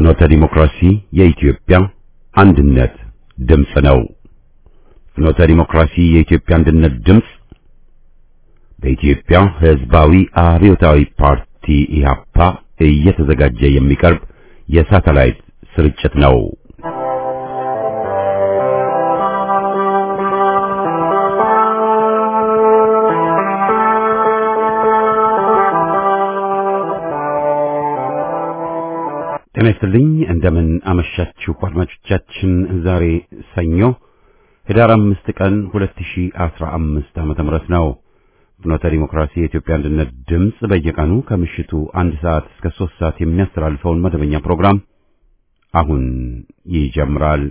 ፍኖተ ዲሞክራሲ የኢትዮጵያ አንድነት ድምጽ ነው። ፍኖተ ዲሞክራሲ የኢትዮጵያ አንድነት ድምጽ በኢትዮጵያ ሕዝባዊ አብዮታዊ ፓርቲ ኢህአፓ እየተዘጋጀ የሚቀርብ የሳተላይት ስርጭት ነው። ጤና ይስጥልኝ። እንደምን አመሻችሁ አድማጮቻችን። ዛሬ ሰኞ ህዳር 5 ቀን 2015 ዓ.ም ነው። ፍኖተ ዲሞክራሲ የኢትዮጵያ አንድነት ድምጽ በየቀኑ ከምሽቱ 1 ሰዓት እስከ 3 ሰዓት የሚያስተላልፈውን መደበኛ ፕሮግራም አሁን ይጀምራል።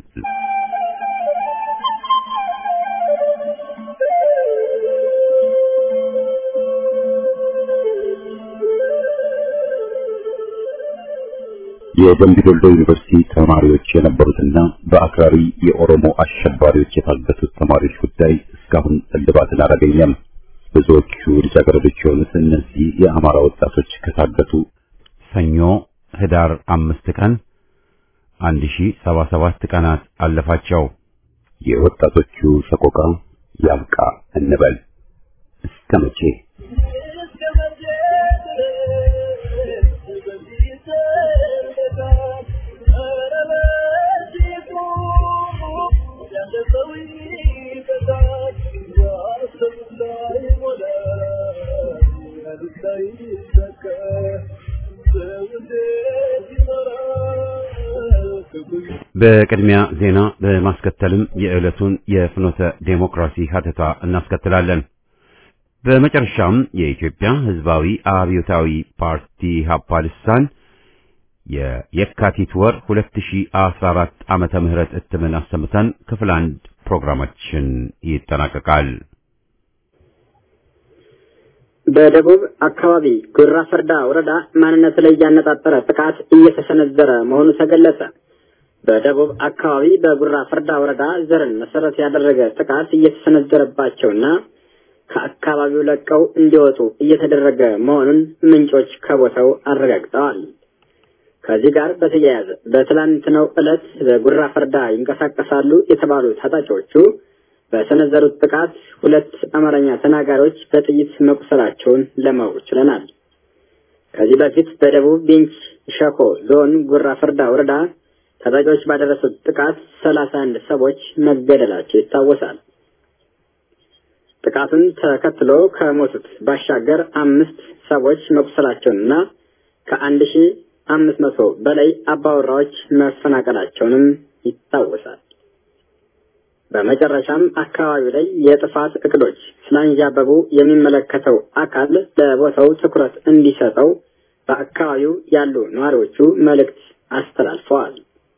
የደምቢ ዶሎ ዩኒቨርሲቲ ተማሪዎች የነበሩትና በአክራሪ የኦሮሞ አሸባሪዎች የታገቱት ተማሪዎች ጉዳይ እስካሁን እልባትን አላገኘም። ብዙዎቹ ልጃገረዶች የሆኑት እነዚህ የአማራ ወጣቶች ከታገቱ ሰኞ ህዳር 5 ቀን 1077 ቀናት አለፋቸው። የወጣቶቹ ሰቆቃ ያብቃ እንበል። እስከ መቼ? በቅድሚያ ዜና በማስከተልም የዕለቱን የፍኖተ ዴሞክራሲ ሀተታ እናስከትላለን። በመጨረሻም የኢትዮጵያ ሕዝባዊ አብዮታዊ ፓርቲ ኢህአፓ ልሳን የየካቲት ወር 2014 ዓመተ ምህረት እትምን አሰምተን ክፍል 1 ፕሮግራማችን ይጠናቀቃል። በደቡብ አካባቢ ጉራ ፈርዳ ወረዳ ማንነት ላይ ያነጣጠረ ጥቃት እየተሰነዘረ መሆኑ ተገለጸ። በደቡብ አካባቢ በጉራ ፈርዳ ወረዳ ዘርን መሰረት ያደረገ ጥቃት እየተሰነዘረባቸውና ከአካባቢው ለቀው እንዲወጡ እየተደረገ መሆኑን ምንጮች ከቦታው አረጋግጠዋል። ከዚህ ጋር በተያያዘ በትላንትናው ዕለት በጉራ ፈርዳ ይንቀሳቀሳሉ የተባሉ ታጣቂዎቹ በሰነዘሩት ጥቃት 2 አማርኛ ተናጋሪዎች በጥይት መቁሰላቸውን ለማወቅ ችለናል። ከዚህ በፊት በደቡብ ቤንች ሸኮ ዞን ጉራ ፈርዳ ወረዳ ታጣቂዎች ባደረሱት ጥቃት 31 ሰዎች መገደላቸው ይታወሳል። ጥቃቱን ተከትሎ ከሞቱት ባሻገር 5 ሰዎች መቁሰላቸውንና ከ1500 በላይ አባወራዎች መፈናቀላቸውንም ይታወሳል። በመጨረሻም አካባቢው ላይ የጥፋት እቅዶች ስላንዣበቡ የሚመለከተው አካል ለቦታው ትኩረት እንዲሰጠው በአካባቢው ያሉ ነዋሪዎቹ መልእክት አስተላልፈዋል።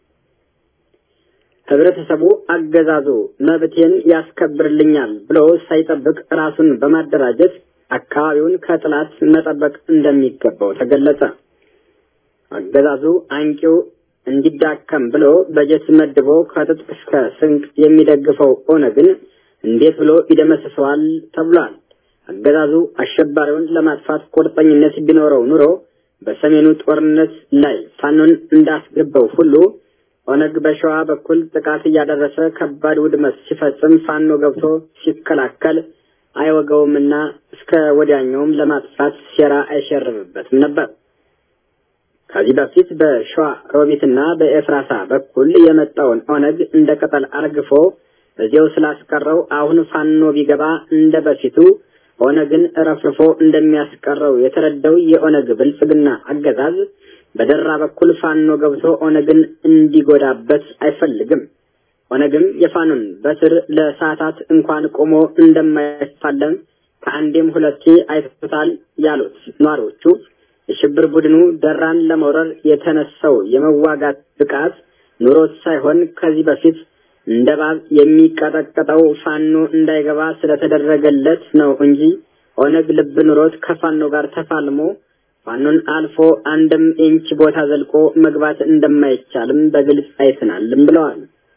ህብረተሰቡ አገዛዙ መብቴን ያስከብርልኛል ብሎ ሳይጠብቅ ራሱን በማደራጀት አካባቢውን ከጥላት መጠበቅ እንደሚገባው ተገለጸ። አገዛዙ አንቂው እንዲዳከም ብሎ በጀት መድቦ ከትጥቅ እስከ ስንቅ የሚደግፈው ኦነግን እንዴት ብሎ ይደመስሰዋል ተብሏል። አገዛዙ አሸባሪውን ለማጥፋት ቁርጠኝነት ቢኖረው ኑሮ በሰሜኑ ጦርነት ላይ ፋኖን እንዳስገባው ሁሉ ኦነግ በሸዋ በኩል ጥቃት እያደረሰ ከባድ ውድመት ሲፈጽም ፋኖ ገብቶ ሲከላከል አይወገውምና እስከ ወዲያኛውም ለማጥፋት ሴራ አይሸርብበትም ነበር። ከዚህ በፊት በሸዋ ሮቢትና በኤፍራታ በኩል የመጣውን ኦነግ እንደ ቅጠል አርግፎ እዚያው ስላስቀረው አሁን ፋኖ ቢገባ እንደ በፊቱ ኦነግን ረፍርፎ እንደሚያስቀረው የተረዳው የኦነግ ብልጽግና አገዛዝ በደራ በኩል ፋኖ ገብቶ ኦነግን እንዲጎዳበት አይፈልግም። ኦነግም የፋኖን በትር ለሰዓታት እንኳን ቆሞ እንደማይፋለም ከአንዴም ሁለቴ አይተውታል ያሉት ነዋሪዎቹ የሽብር ቡድኑ ደራን ለመውረር የተነሳው የመዋጋት ብቃት ኑሮት ሳይሆን ከዚህ በፊት እንደባብ የሚቀጠቀጠው ፋኖ እንዳይገባ ስለተደረገለት ነው እንጂ ኦነግ ልብ ኑሮት ከፋኖ ጋር ተፋልሞ ፋኖን አልፎ አንድም ኢንች ቦታ ዘልቆ መግባት እንደማይቻልም በግልጽ አይተናልም ብለዋል።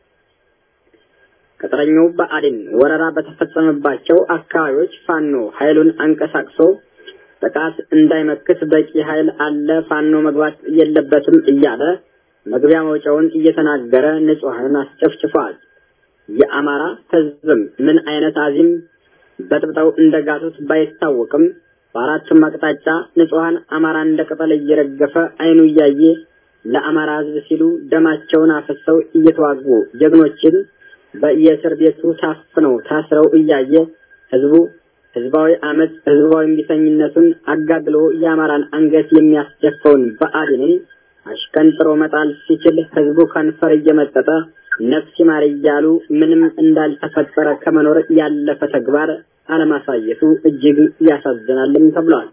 ከጥረኛው በአዲን ወረራ በተፈጸመባቸው አካባቢዎች ፋኖ ኃይሉን አንቀሳቅሶ ጥቃት እንዳይመክት በቂ ኃይል አለ ፋኖ መግባት የለበትም እያለ መግቢያ መውጫውን እየተናገረ ንጹሃን አስጨፍጭፏል። የአማራ ህዝብም ምን አይነት አዚም በጥብጠው እንደጋቱት ባይታወቅም በአራቱም አቅጣጫ ንጹሃን አማራን እንደቀጠለ እየረገፈ አይኑ እያየ ለአማራ ህዝብ ሲሉ ደማቸውን አፈሰው እየተዋጉ ጀግኖችን በየእስር ቤቱ ታስረው እያየ ህዝባዊ አመጽ ህዝባዊ እምቢተኝነቱን አጋግሎ የአማራን አንገት የሚያስደፈውን ብአዴንን አሽቀንጥሮ መጣል ሲችል ህዝቡ ከንፈር እየመጠጠ ነፍስ ይማር እያሉ ምንም እንዳልተፈጠረ ከመኖር ያለፈ ተግባር አለማሳየቱ እጅግ ያሳዝናልም ተብሏል።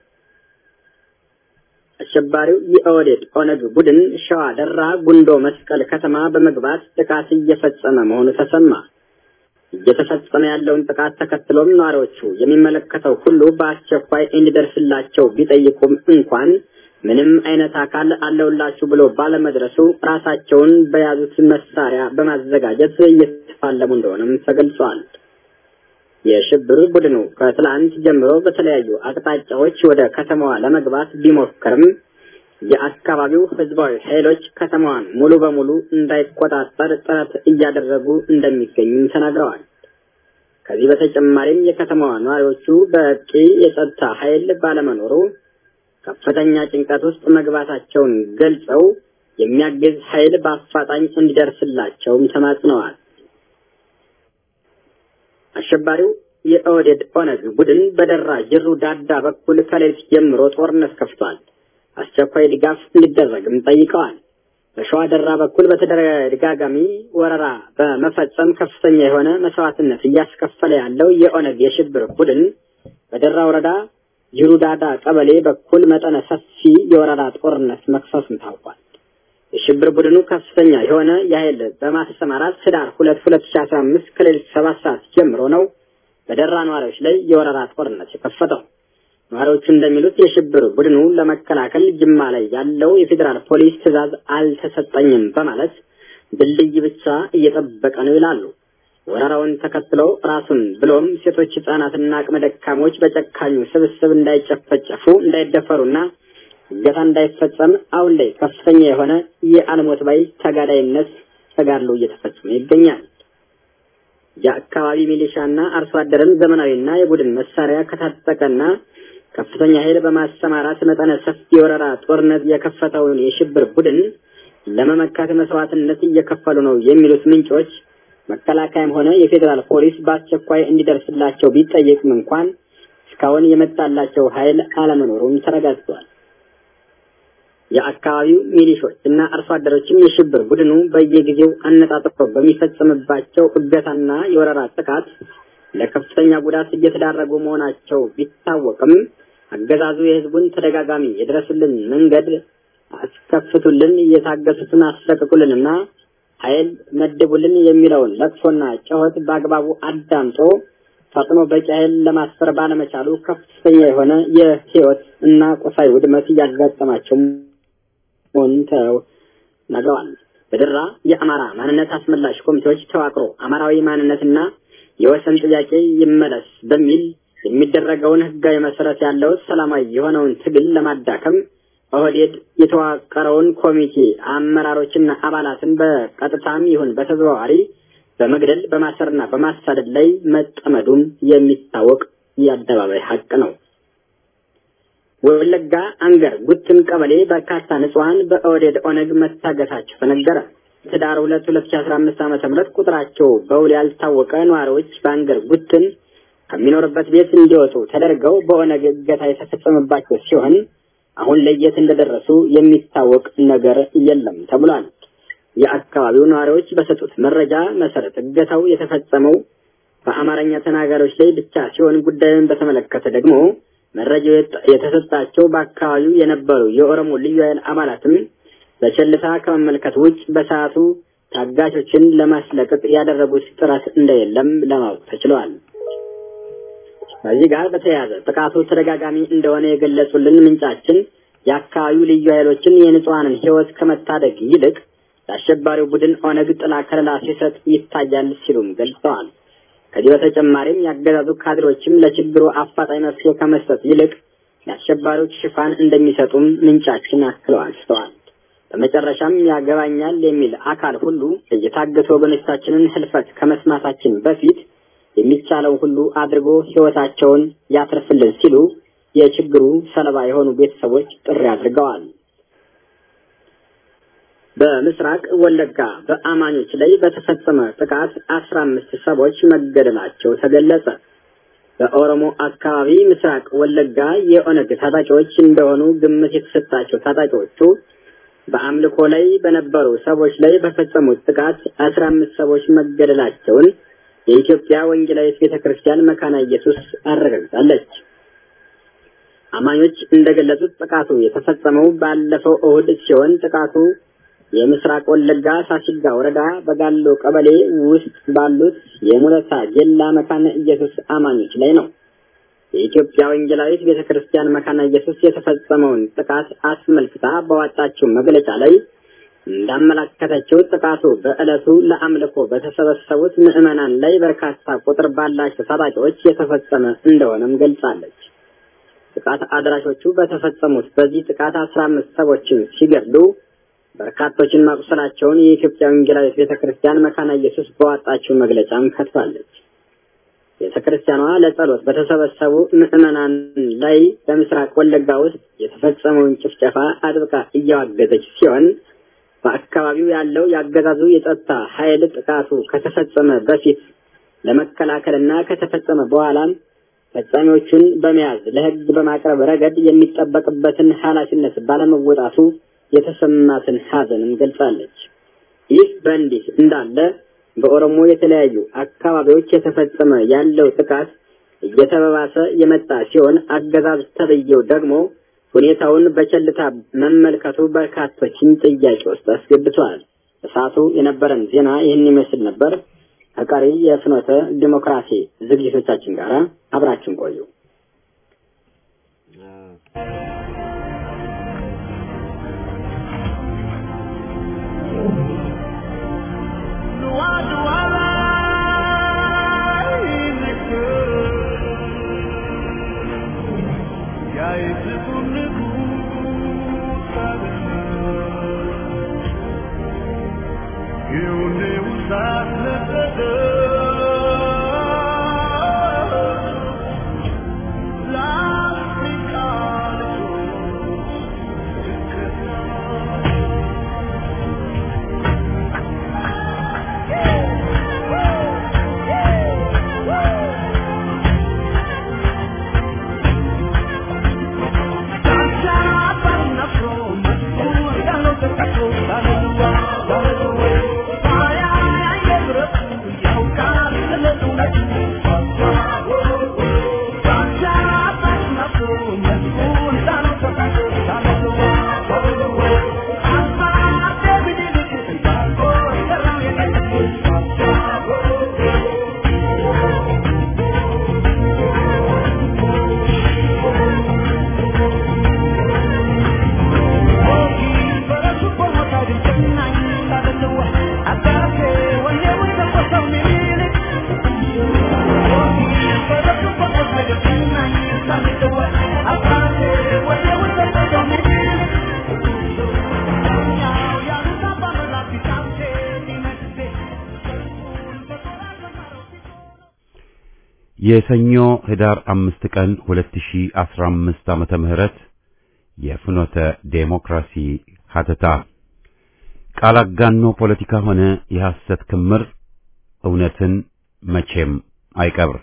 አሸባሪው የኦህዴድ ኦነግ ቡድን ሸዋ ደራ ጉንዶ መስቀል ከተማ በመግባት ጥቃት እየፈጸመ መሆኑ ተሰማ። እየተፈጸመ ያለውን ጥቃት ተከትሎም ነዋሪዎቹ የሚመለከተው ሁሉ በአስቸኳይ እንዲደርስላቸው ቢጠይቁም እንኳን ምንም አይነት አካል አለውላችሁ ብሎ ባለመድረሱ ራሳቸውን በያዙት መሳሪያ በማዘጋጀት እየተፋለሙ እንደሆነም ተገልጿል። የሽብር ቡድኑ ከትላንት ጀምሮ በተለያዩ አቅጣጫዎች ወደ ከተማዋ ለመግባት ቢሞክርም የአካባቢው ህዝባዊ ኃይሎች ከተማዋን ሙሉ በሙሉ እንዳይቆጣጠር ጥረት እያደረጉ እንደሚገኙ ተናግረዋል። ከዚህ በተጨማሪም የከተማዋ ነዋሪዎቹ በቂ የጸጥታ ኃይል ባለመኖሩ ከፍተኛ ጭንቀት ውስጥ መግባታቸውን ገልጸው የሚያግዝ ኃይል በአፋጣኝ እንዲደርስላቸው ተማጽነዋል። አሸባሪው የኦህዴድ ኦነግ ቡድን በደራ ጅሩ ዳዳ በኩል ከሌሊት ጀምሮ ጦርነት ከፍቷል። አስቸኳይ ድጋፍ እንዲደረግም ጠይቀዋል። በሸዋ ደራ በኩል በተደጋጋሚ ወረራ በመፈጸም ከፍተኛ የሆነ መስዋዕትነት እያስከፈለ ያለው የኦነግ የሽብር ቡድን በደራ ወረዳ ጅሩ ዳዳ ቀበሌ በኩል መጠነ ሰፊ የወረራ ጦርነት መክፈቱን ታውቋል። የሽብር ቡድኑ ከፍተኛ የሆነ የኃይል በማሰማራት ህዳር 2 2015 ከሌሊት 7 ሰዓት ጀምሮ ነው በደራ ነዋሪዎች ላይ የወረራ ጦርነት የከፈተው። ነዋሪዎቹ እንደሚሉት የሽብር ቡድኑ ለመከላከል ጅማ ላይ ያለው የፌዴራል ፖሊስ ትዕዛዝ አልተሰጠኝም በማለት ድልድይ ብቻ እየጠበቀ ነው ይላሉ። ወረራውን ተከትለው ራሱን ብሎም ሴቶች ህፃናትና አቅመ ደካሞች በጨካኙ ስብስብ እንዳይጨፈጨፉ እንዳይደፈሩና እገታ እንዳይፈጸም አሁን ላይ ከፍተኛ የሆነ የአልሞት ባይ ተጋዳይነት ተጋድሎ እየተፈጸመ ይገኛል። የአካባቢ ሚሊሻና አርሶ አደርን ዘመናዊና የቡድን መሳሪያ ከታጠቀና ከፍተኛ ኃይል በማሰማራት መጠነ ሰፊ የወረራ ጦርነት የከፈተውን የሽብር ቡድን ለመመከት መስዋዕትነት እየከፈሉ ነው የሚሉት ምንጮች መከላከያም ሆነ የፌዴራል ፖሊስ በአስቸኳይ እንዲደርስላቸው ቢጠየቅም እንኳን እስካሁን የመጣላቸው ኃይል አለመኖሩን ተረጋግጧል። የአካባቢው ሚሊሾች እና አርሶ አደሮችም የሽብር ቡድኑ በየጊዜው አነጣጥሮ በሚፈጸምባቸው እገታና የወረራ ጥቃት ለከፍተኛ ጉዳት እየተዳረጉ መሆናቸው ቢታወቅም አገዛዙ የህዝቡን ተደጋጋሚ የድረሱልን መንገድ አስከፍቱልን እየታገሱትን አስለቅቁልንና ኃይል መድቡልን የሚለውን ለቅሶና ጩኸት በአግባቡ አዳምጦ ፈጥኖ በቂ ኃይል ለማስፈር ባለመቻሉ ከፍተኛ የሆነ የህይወት እና ቁሳዊ ውድመት እያጋጠማቸው መሆኑን ተናግረዋል። በደራ የአማራ ማንነት አስመላሽ ኮሚቴዎች ተዋቅሮ አማራዊ ማንነትና የወሰን ጥያቄ ይመለስ በሚል የሚደረገውን ህጋዊ መሰረት ያለው ሰላማዊ የሆነውን ትግል ለማዳከም ኦህዴድ የተዋቀረውን ኮሚቴ አመራሮችና አባላትን በቀጥታም ይሁን በተዘዋዋሪ በመግደል በማሰርና በማሳደድ ላይ መጠመዱን የሚታወቅ የአደባባይ ሀቅ ነው። ወለጋ አንገር ጉትን ቀበሌ በርካታ ንጹሃን በኦህዴድ ኦነግ መታገታቸው ተነገረ። ህዳር 2 2015 ዓ.ም ቁጥራቸው በውል ያልታወቀ ነዋሪዎች በአንገር ጉትን ከሚኖርበት ቤት እንዲወጡ ተደርገው በኦነግ እገታ የተፈጸመባቸው ሲሆን አሁን ለየት እንደደረሱ የሚታወቅ ነገር የለም ተብሏል። የአካባቢው ነዋሪዎች በሰጡት መረጃ መሰረት እገታው የተፈጸመው በአማርኛ ተናጋሪዎች ላይ ብቻ ሲሆን ጉዳዩን በተመለከተ ደግሞ መረጃው የተሰጣቸው በአካባቢው የነበሩ የኦሮሞ ልዩ ኃይል አባላትም በቸልታ ከመመልከት ውጭ በሰዓቱ ታጋቾችን ለማስለቀቅ ያደረጉት ጥረት እንደሌለም ለማወቅ ተችሏል። በዚህ ጋር በተያያዘ ጥቃቱ ተደጋጋሚ እንደሆነ የገለጹልን ምንጫችን የአካባቢው ልዩ ኃይሎችን የንጹሃንን ህይወት ከመታደግ ይልቅ ለአሸባሪው ቡድን ኦነግ ጥላ ከለላ ሲሰጥ ይታያል ሲሉም ገልጸዋል። ከዚህ በተጨማሪም ያገዛዙ ካድሮችም ለችግሩ አፋጣኝ መፍትሄ ከመስጠት ይልቅ ለአሸባሪዎች ሽፋን እንደሚሰጡም ምንጫችን አክለው አንስተዋል። በመጨረሻም ያገባኛል የሚል አካል ሁሉ የታገቱ ወገኖቻችንን ህልፈት ከመስማታችን በፊት የሚቻለው ሁሉ አድርጎ ህይወታቸውን ያትርፍልን ሲሉ የችግሩ ሰለባ የሆኑ ቤተሰቦች ጥሪ አድርገዋል። በምስራቅ ወለጋ በአማኞች ላይ በተፈጸመ ጥቃት 15 ሰዎች መገደላቸው ተገለጸ። በኦሮሞ አካባቢ ምስራቅ ወለጋ የኦነግ ታጣቂዎች እንደሆኑ ግምት የተሰጣቸው ታጣቂዎቹ በአምልኮ ላይ በነበሩ ሰዎች ላይ በፈጸሙት ጥቃት 15 ሰዎች መገደላቸውን የኢትዮጵያ ወንጌላዊት ቤተክርስቲያን መካነ ኢየሱስ አረጋግጣለች። አማኞች እንደገለጹት ጥቃቱ የተፈጸመው ባለፈው እሁድ ሲሆን ጥቃቱ የምስራቅ ወለጋ ሳሲጋ ወረዳ በጋሎ ቀበሌ ውስጥ ባሉት የሙለታ ጀላ መካነ ኢየሱስ አማኞች ላይ ነው። የኢትዮጵያ ወንጌላዊት ቤተክርስቲያን መካነ ኢየሱስ የተፈጸመውን ጥቃት አስመልክታ በዋጣችው መግለጫ ላይ እንዳመለከተችው ጥቃቱ በዕለቱ ለአምልኮ በተሰበሰቡት ምዕመናን ላይ በርካታ ቁጥር ባላቸው ታጣቂዎች የተፈጸመ እንደሆነም ገልጻለች። ጥቃት አድራሾቹ በተፈጸሙት በዚህ ጥቃት 15 ሰዎችን ሲገድሉ በርካቶችን ማቁሰላቸውን የኢትዮጵያ ወንጌላዊት ቤተክርስቲያን መካነ ኢየሱስ በዋጣችው መግለጫም ከትባለች። ቤተክርስቲያኗ ለጸሎት በተሰበሰቡ ምዕመናን ላይ በምስራቅ ወለጋ ውስጥ የተፈጸመውን ጭፍጨፋ አጥብቃ እያወገዘች ሲሆን በአካባቢው ያለው ያገዛዙ የጸጥታ ኃይል ጥቃቱ ከተፈጸመ በፊት ለመከላከልና ከተፈጸመ በኋላም ፈጻሚዎቹን በመያዝ ለሕግ በማቅረብ ረገድ የሚጠበቅበትን ኃላፊነት ባለመወጣቱ የተሰማትን ሐዘንን ገልጻለች። ይህ በእንዲህ እንዳለ በኦሮሞ የተለያዩ አካባቢዎች የተፈጸመ ያለው ጥቃት እየተባባሰ የመጣ ሲሆን አገዛዝ ተብዬው ደግሞ ሁኔታውን በቸልታ መመልከቱ በርካቶችን ጥያቄ ውስጥ አስገብቷል። እሳቱ የነበረን ዜና ይህን ይመስል ነበር። ከቀሪ የፍኖተ ዲሞክራሲ ዝግጅቶቻችን ጋር አብራችን ቆዩ። የሰኞ ህዳር 5 ቀን 2015 ዓመተ ምህረት የፍኖተ ዴሞክራሲ ሀተታ ቃል አጋኖ ፖለቲካ ሆነ የሐሰት ክምር እውነትን መቼም አይቀብር።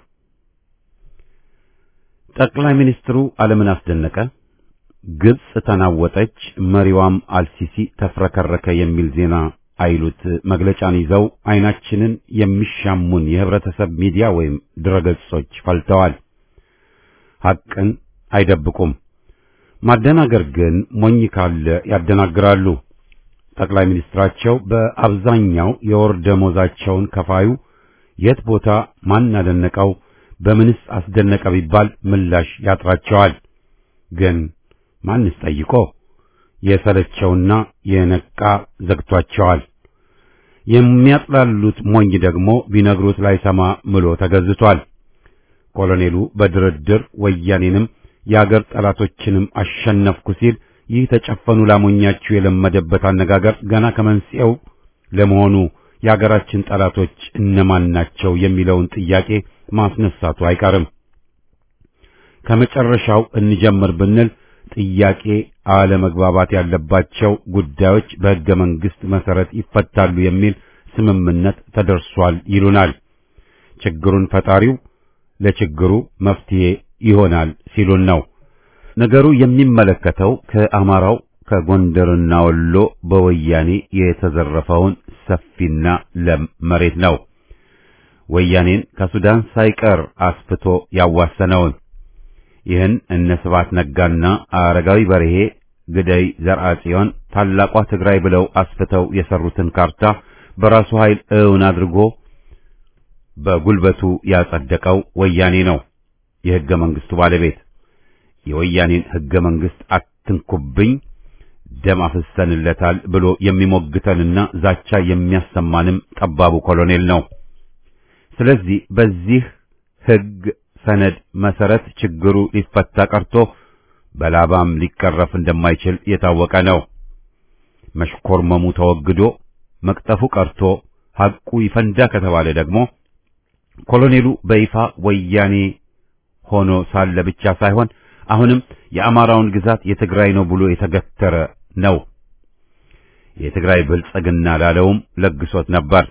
ጠቅላይ ሚኒስትሩ ዓለምን አስደነቀ፣ ግብጽ ተናወጠች፣ መሪዋም አልሲሲ ተፍረከረከ የሚል ዜና አይሉት መግለጫን ይዘው አይናችንን የሚሻሙን የህብረተሰብ ሚዲያ ወይም ድረገጾች ፈልተዋል። ሐቅን አይደብቁም። ማደናገር ግን ሞኝ ካለ ያደናግራሉ። ጠቅላይ ሚኒስትራቸው በአብዛኛው የወር ደሞዛቸውን ከፋዩ የት ቦታ ማን አደነቀው በምንስ አስደነቀ ቢባል ምላሽ ያጥራቸዋል። ግን ማንስ ጠይቆ የሰለቸውና የነቃ ዘግቷቸዋል። የሚያጥላሉት ሞኝ ደግሞ ቢነግሩት ላይሰማ ምሎ ተገዝቷል። ኮሎኔሉ በድርድር ወያኔንም የአገር ጠላቶችንም አሸነፍኩ ሲል ይህ ተጨፈኑ ላሞኛችሁ የለመደበት አነጋገር ገና ከመንስኤው ለመሆኑ የሀገራችን ጠላቶች እነማን ናቸው የሚለውን ጥያቄ ማስነሳቱ አይቀርም። ከመጨረሻው እንጀምር ብንል ጥያቄ አለመግባባት ያለባቸው ጉዳዮች በሕገ መንግሥት መሰረት ይፈታሉ የሚል ስምምነት ተደርሷል ይሉናል። ችግሩን ፈጣሪው ለችግሩ መፍትሄ ይሆናል ሲሉን ነው። ነገሩ የሚመለከተው ከአማራው ከጎንደርና ወሎ በወያኔ የተዘረፈውን ሰፊና ለም መሬት ነው። ወያኔን ከሱዳን ሳይቀር አስፍቶ ያዋሰነውን ይህን እነ ስብሐት ነጋና አረጋዊ በርሄ ግደይ ዘርአጽዮን ታላቋ ትግራይ ብለው አስፍተው የሰሩትን ካርታ በራሱ ኃይል እውን አድርጎ በጉልበቱ ያጸደቀው ወያኔ ነው። የሕገ መንግሥቱ ባለቤት የወያኔን ሕገ መንግሥት አትንኩብኝ ደም አፍሰንለታል ብሎ የሚሞግተንና ዛቻ የሚያሰማንም ጠባቡ ኮሎኔል ነው። ስለዚህ በዚህ ሕግ ሰነድ መሰረት ችግሩ ሊፈታ ቀርቶ በላባም ሊቀረፍ እንደማይችል የታወቀ ነው። መሽኮርመሙ ተወግዶ መቅጠፉ ቀርቶ ሐቁ ይፈንዳ ከተባለ ደግሞ ኮሎኔሉ በይፋ ወያኔ ሆኖ ሳለ ብቻ ሳይሆን አሁንም የአማራውን ግዛት የትግራይ ነው ብሎ የተገተረ ነው። የትግራይ ብልጽግና ላለውም ለግሶት ነበር።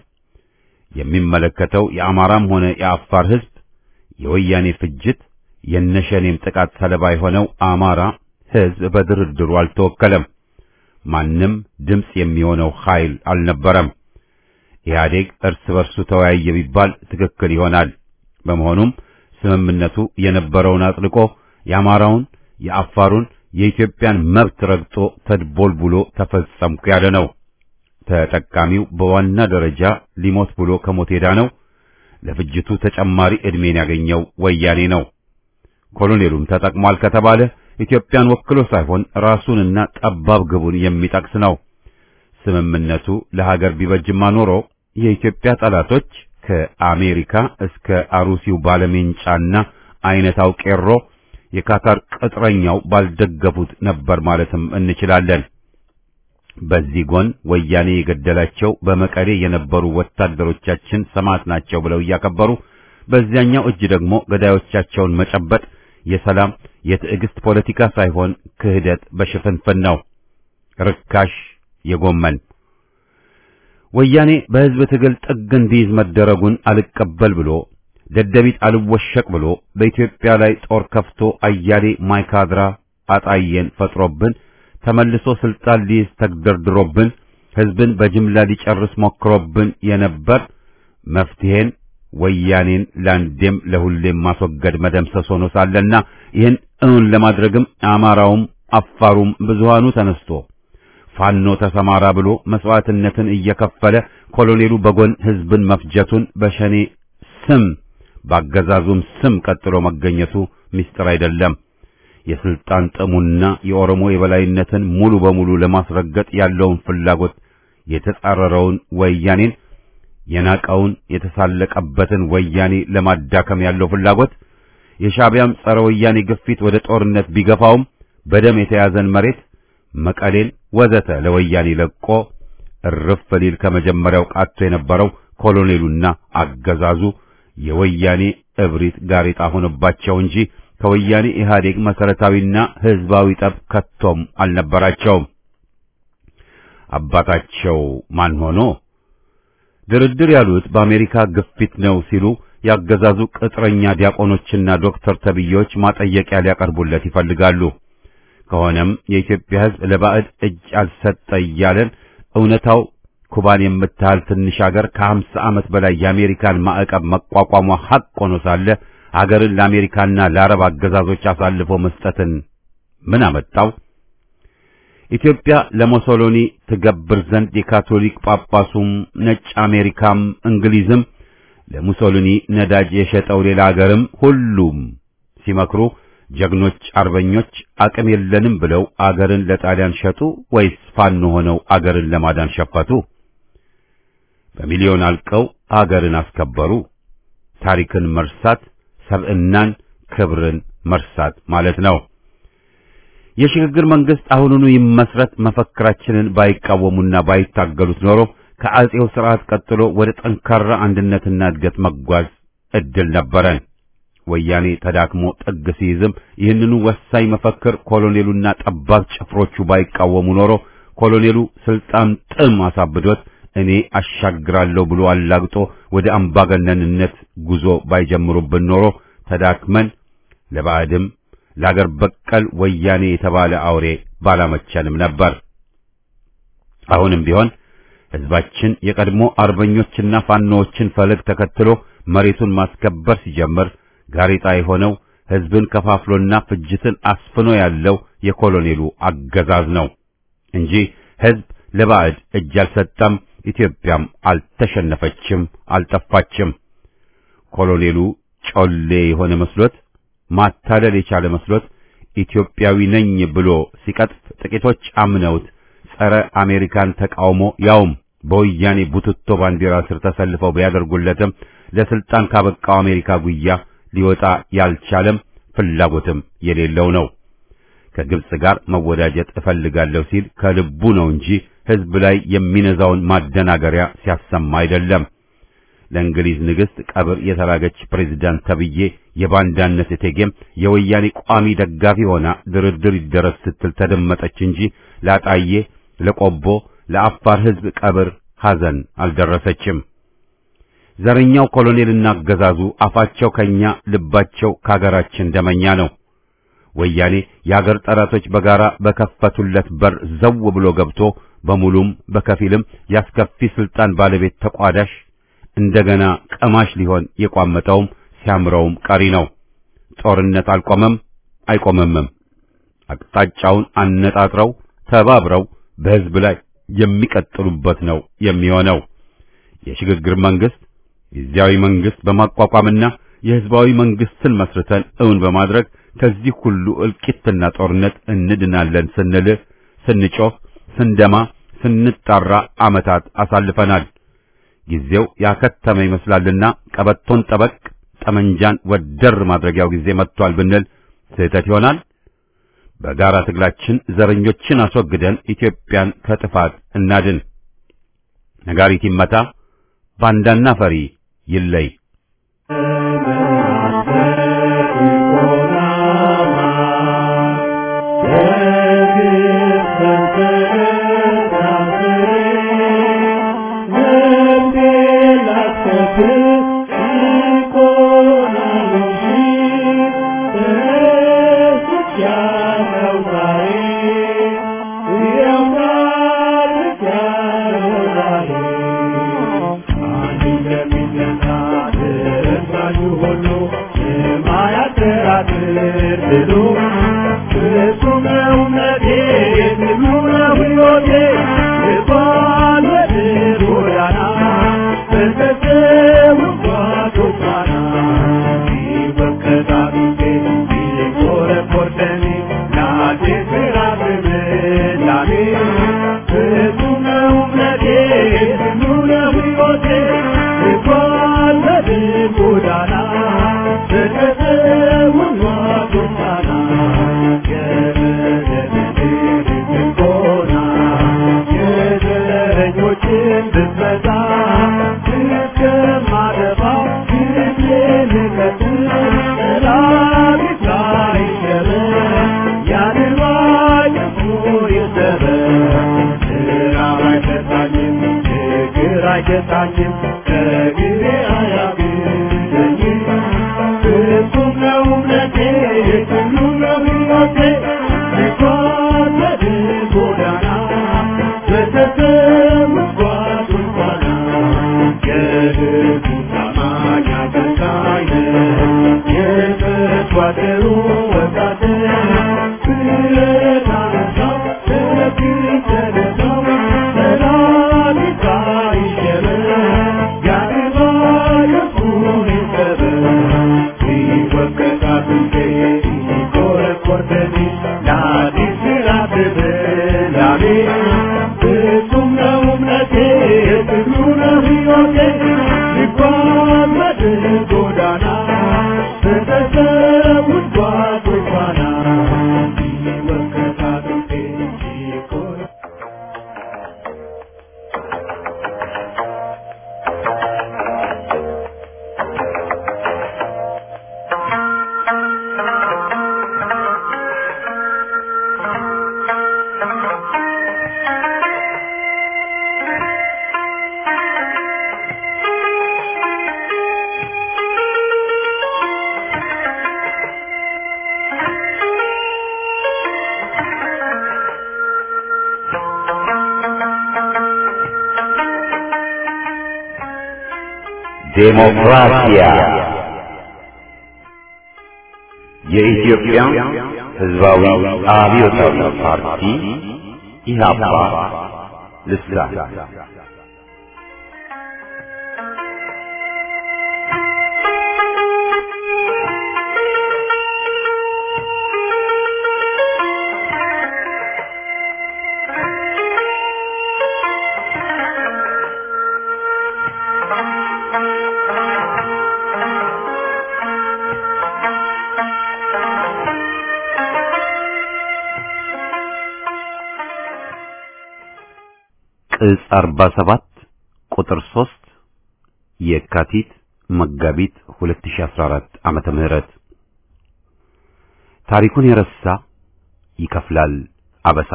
የሚመለከተው የአማራም ሆነ የአፋር ሕዝብ የወያኔ ፍጅት የነሸኔም ጥቃት ሰለባ የሆነው አማራ ሕዝብ በድርድሩ አልተወከለም። ማንም ድምጽ የሚሆነው ኃይል አልነበረም። ኢህአዴግ እርስ በርሱ ተወያየ ቢባል ትክክል ይሆናል። በመሆኑም ስምምነቱ የነበረውን አጥልቆ የአማራውን፣ የአፋሩን፣ የኢትዮጵያን መብት ረግጦ ተድቦልቡሎ ተፈጸምኩ ያለ ነው። ተጠቃሚው በዋና ደረጃ ሊሞት ብሎ ከሞት ሄዳ ነው። ለፍጅቱ ተጨማሪ ዕድሜን ያገኘው ወያኔ ነው። ኮሎኔሉም ተጠቅሟል ከተባለ ኢትዮጵያን ወክሎ ሳይሆን ራሱንና ጠባብ ግቡን የሚጠቅስ ነው። ስምምነቱ ለሀገር ቢበጅማ ኖሮ የኢትዮጵያ ጠላቶች ከአሜሪካ እስከ አሩሲው ባለሜንጫና አይነታው ቄሮ የካታር ቅጥረኛው ባልደገፉት ነበር ማለትም እንችላለን። በዚህ ጎን ወያኔ የገደላቸው በመቀሌ የነበሩ ወታደሮቻችን ሰማዕት ናቸው ብለው እያከበሩ፣ በዚያኛው እጅ ደግሞ ገዳዮቻቸውን መጨበጥ የሰላም የትዕግስት ፖለቲካ ሳይሆን ክህደት በሽፍንፍን ነው። ርካሽ የጎመን ወያኔ በሕዝብ ትግል ጥግ እንዲይዝ መደረጉን አልቀበል ብሎ ደደቢት አልወሸቅ ብሎ በኢትዮጵያ ላይ ጦር ከፍቶ አያሌ ማይካድራ አጣየን ፈጥሮብን ተመልሶ ስልጣን ሊይዝ ተግደርድሮብን ሕዝብን በጅምላ ሊጨርስ ሞክሮብን የነበር መፍትሄን ወያኔን ለአንዴም ለሁሌም ማስወገድ መደምሰስ ሆኖ ሳለና ይህን እውን ለማድረግም አማራውም አፋሩም ብዙሃኑ ተነስቶ ፋኖ ተሰማራ ብሎ መስዋዕትነትን እየከፈለ ኮሎኔሉ በጎን ሕዝብን መፍጀቱን በሸኔ ስም ባገዛዙም ስም ቀጥሎ መገኘቱ ምስጢር አይደለም። የስልጣን ጥሙና የኦሮሞ የበላይነትን ሙሉ በሙሉ ለማስረገጥ ያለውን ፍላጎት የተጻረረውን ወያኔን የናቀውን የተሳለቀበትን ወያኔ ለማዳከም ያለው ፍላጎት የሻዕቢያም ጸረ ወያኔ ግፊት ወደ ጦርነት ቢገፋውም በደም የተያዘን መሬት መቀሌን ወዘተ ለወያኔ ለቆ እርፍ ሊል ከመጀመሪያው ቃቶ የነበረው ኮሎኔሉና አገዛዙ የወያኔ እብሪት ጋሬጣ ሆነባቸው እንጂ ከወያኔ ኢህአዴግ መሰረታዊና ህዝባዊ ጠብ ከቶም አልነበራቸውም። አባታቸው ማን ሆኖ ድርድር ያሉት በአሜሪካ ግፊት ነው ሲሉ ያገዛዙ ቅጥረኛ ዲያቆኖችና ዶክተር ተብዮች ማጠየቂያ ሊያቀርቡለት ይፈልጋሉ። ከሆነም የኢትዮጵያ ሕዝብ ለባዕድ እጅ አልሰጠ እያለን እውነታው ኩባን የምታህል ትንሽ ሀገር ከ50 ዓመት በላይ የአሜሪካን ማዕቀብ መቋቋሟ ሐቅ ሆኖ ሳለ ሀገርን ለአሜሪካና ለአረብ አገዛዞች አሳልፎ መስጠትን ምን አመጣው? ኢትዮጵያ ለሙሶሎኒ ትገብር ዘንድ የካቶሊክ ጳጳሱም ነጭ አሜሪካም እንግሊዝም ለሙሶሎኒ ነዳጅ የሸጠው ሌላ ሀገርም ሁሉም ሲመክሩ ጀግኖች አርበኞች አቅም የለንም ብለው አገርን ለጣሊያን ሸጡ ወይስ ፋኖ ሆነው አገርን ለማዳን ሸፈቱ? በሚሊዮን አልቀው አገርን አስከበሩ። ታሪክን መርሳት ሰብዕናን ክብርን መርሳት ማለት ነው። የሽግግር መንግስት አሁኑኑ ይመስረት መፈክራችንን ባይቃወሙና ባይታገሉት ኖሮ ከአጼው ስርዓት ቀጥሎ ወደ ጠንካራ አንድነትና እድገት መጓዝ እድል ነበረን። ወያኔ ተዳክሞ ጥግ ሲይዝም ይህንኑ ወሳኝ መፈክር ኮሎኔሉና ጠባብ ጭፍሮቹ ባይቃወሙ ኖሮ ኮሎኔሉ ስልጣን ጥም አሳብዶት እኔ አሻግራለሁ ብሎ አላግጦ ወደ አምባገነንነት ጉዞ ባይጀምሩብን ኖሮ ተዳክመን ለባዕድም ለአገር በቀል ወያኔ የተባለ አውሬ ባላመቸንም ነበር። አሁንም ቢሆን ህዝባችን የቀድሞ አርበኞችና ፋኖዎችን ፈለግ ተከትሎ መሬቱን ማስከበር ሲጀምር ጋሬጣ የሆነው ህዝብን ከፋፍሎና ፍጅትን አስፍኖ ያለው የኮሎኔሉ አገዛዝ ነው እንጂ ህዝብ ለባዕድ እጅ አልሰጠም። ኢትዮጵያም አልተሸነፈችም፣ አልጠፋችም። ኮሎኔሉ ጮሌ የሆነ መስሎት ማታለል የቻለ መስሎት ኢትዮጵያዊ ነኝ ብሎ ሲቀጥፍ ጥቂቶች አምነውት ጸረ አሜሪካን ተቃውሞ ያውም በወያኔ ቡትቶ ባንዲራ ስር ተሰልፈው ቢያደርጉለትም ለስልጣን ካበቃው አሜሪካ ጉያ ሊወጣ ያልቻለም ፍላጎትም የሌለው ነው። ከግብጽ ጋር መወዳጀት እፈልጋለሁ ሲል ከልቡ ነው እንጂ ህዝብ ላይ የሚነዛውን ማደናገሪያ ሲያሰማ አይደለም። ለእንግሊዝ ንግስት ቀብር የተላገች ፕሬዝዳንት ተብዬ የባንዳነት እቴጌም የወያኔ ቋሚ ደጋፊ ሆና ድርድር ይደረስ ስትል ተደመጠች እንጂ ላጣዬ፣ ለቆቦ፣ ለአፋር ህዝብ ቀብር ሐዘን አልደረሰችም። ዘረኛው ኮሎኔልና አገዛዙ አፋቸው ከኛ ልባቸው ካገራችን ደመኛ ነው። ወያኔ የአገር ጠላቶች በጋራ በከፈቱለት በር ዘው ብሎ ገብቶ በሙሉም በከፊልም ያስከፊ ስልጣን ባለቤት ተቋዳሽ እንደገና ቀማሽ ሊሆን የቋመጠውም ሲያምረውም ቀሪ ነው። ጦርነት አልቆመም አይቆመምም። አቅጣጫውን አነጣጥረው ተባብረው በህዝብ ላይ የሚቀጥሉበት ነው የሚሆነው። የሽግግር መንግስት ጊዜያዊ መንግስት በማቋቋምና የህዝባዊ መንግስትን መስርተን እውን በማድረግ ከዚህ ሁሉ እልቂትና ጦርነት እንድናለን ስንል ስንጮህ ስንደማ ስንጣራ ዓመታት አሳልፈናል። ጊዜው ያከተመ ይመስላልና ቀበቶን ጠበቅ ጠመንጃን ወደር ማድረጊያው ጊዜ መጥቷል ብንል ስህተት ይሆናል። በጋራ ትግላችን ዘረኞችን አስወግደን ኢትዮጵያን ከጥፋት እናድን። ነጋሪት ይመታ፣ ባንዳና ፈሪ ይለይ። Goodbye. ዴሞክራሲያ የኢትዮጵያ ሕዝባዊ አብዮታዊ ፓርቲ ኢህአፓ ልሳን ቅጽ 47 ቁጥር 3 የካቲት መጋቢት 2014 ዓመተ ምህረት ታሪኩን የረሳ ይከፍላል አበሳ።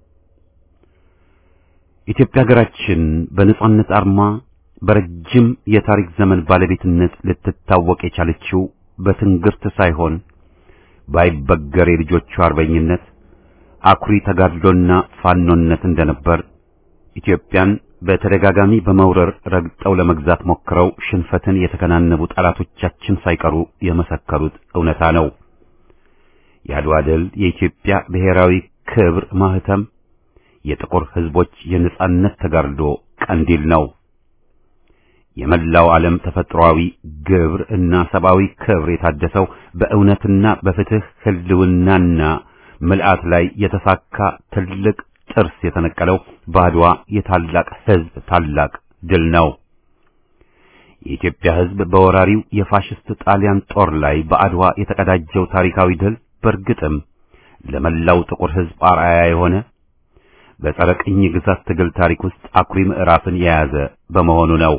ኢትዮጵያ ሀገራችን በነጻነት አርማ በረጅም የታሪክ ዘመን ባለቤትነት ልትታወቅ የቻለችው በትንግርት ሳይሆን ባይበገር የልጆቿ አርበኝነት አኩሪ ተጋድሎና ፋኖነት እንደነበር ኢትዮጵያን በተደጋጋሚ በመውረር ረግጠው ለመግዛት ሞክረው ሽንፈትን የተከናነቡ ጠላቶቻችን ሳይቀሩ የመሰከሩት እውነታ ነው። የአድዋ ድል የኢትዮጵያ ብሔራዊ ክብር ማህተም፣ የጥቁር ሕዝቦች የነጻነት ተጋድሎ ቀንዲል ነው። የመላው ዓለም ተፈጥሯዊ ግብር እና ሰብአዊ ክብር የታደሰው በእውነትና በፍትህ ህልውናና ምልአት ላይ የተሳካ ትልቅ ጥርስ የተነቀለው በአድዋ የታላቅ ሕዝብ ታላቅ ድል ነው። የኢትዮጵያ ሕዝብ በወራሪው የፋሽስት ጣሊያን ጦር ላይ በአድዋ የተቀዳጀው ታሪካዊ ድል በእርግጥም ለመላው ጥቁር ሕዝብ አርአያ የሆነ በጸረ ቅኝ ግዛት ትግል ታሪክ ውስጥ አኩሪ ምዕራፍን የያዘ በመሆኑ ነው።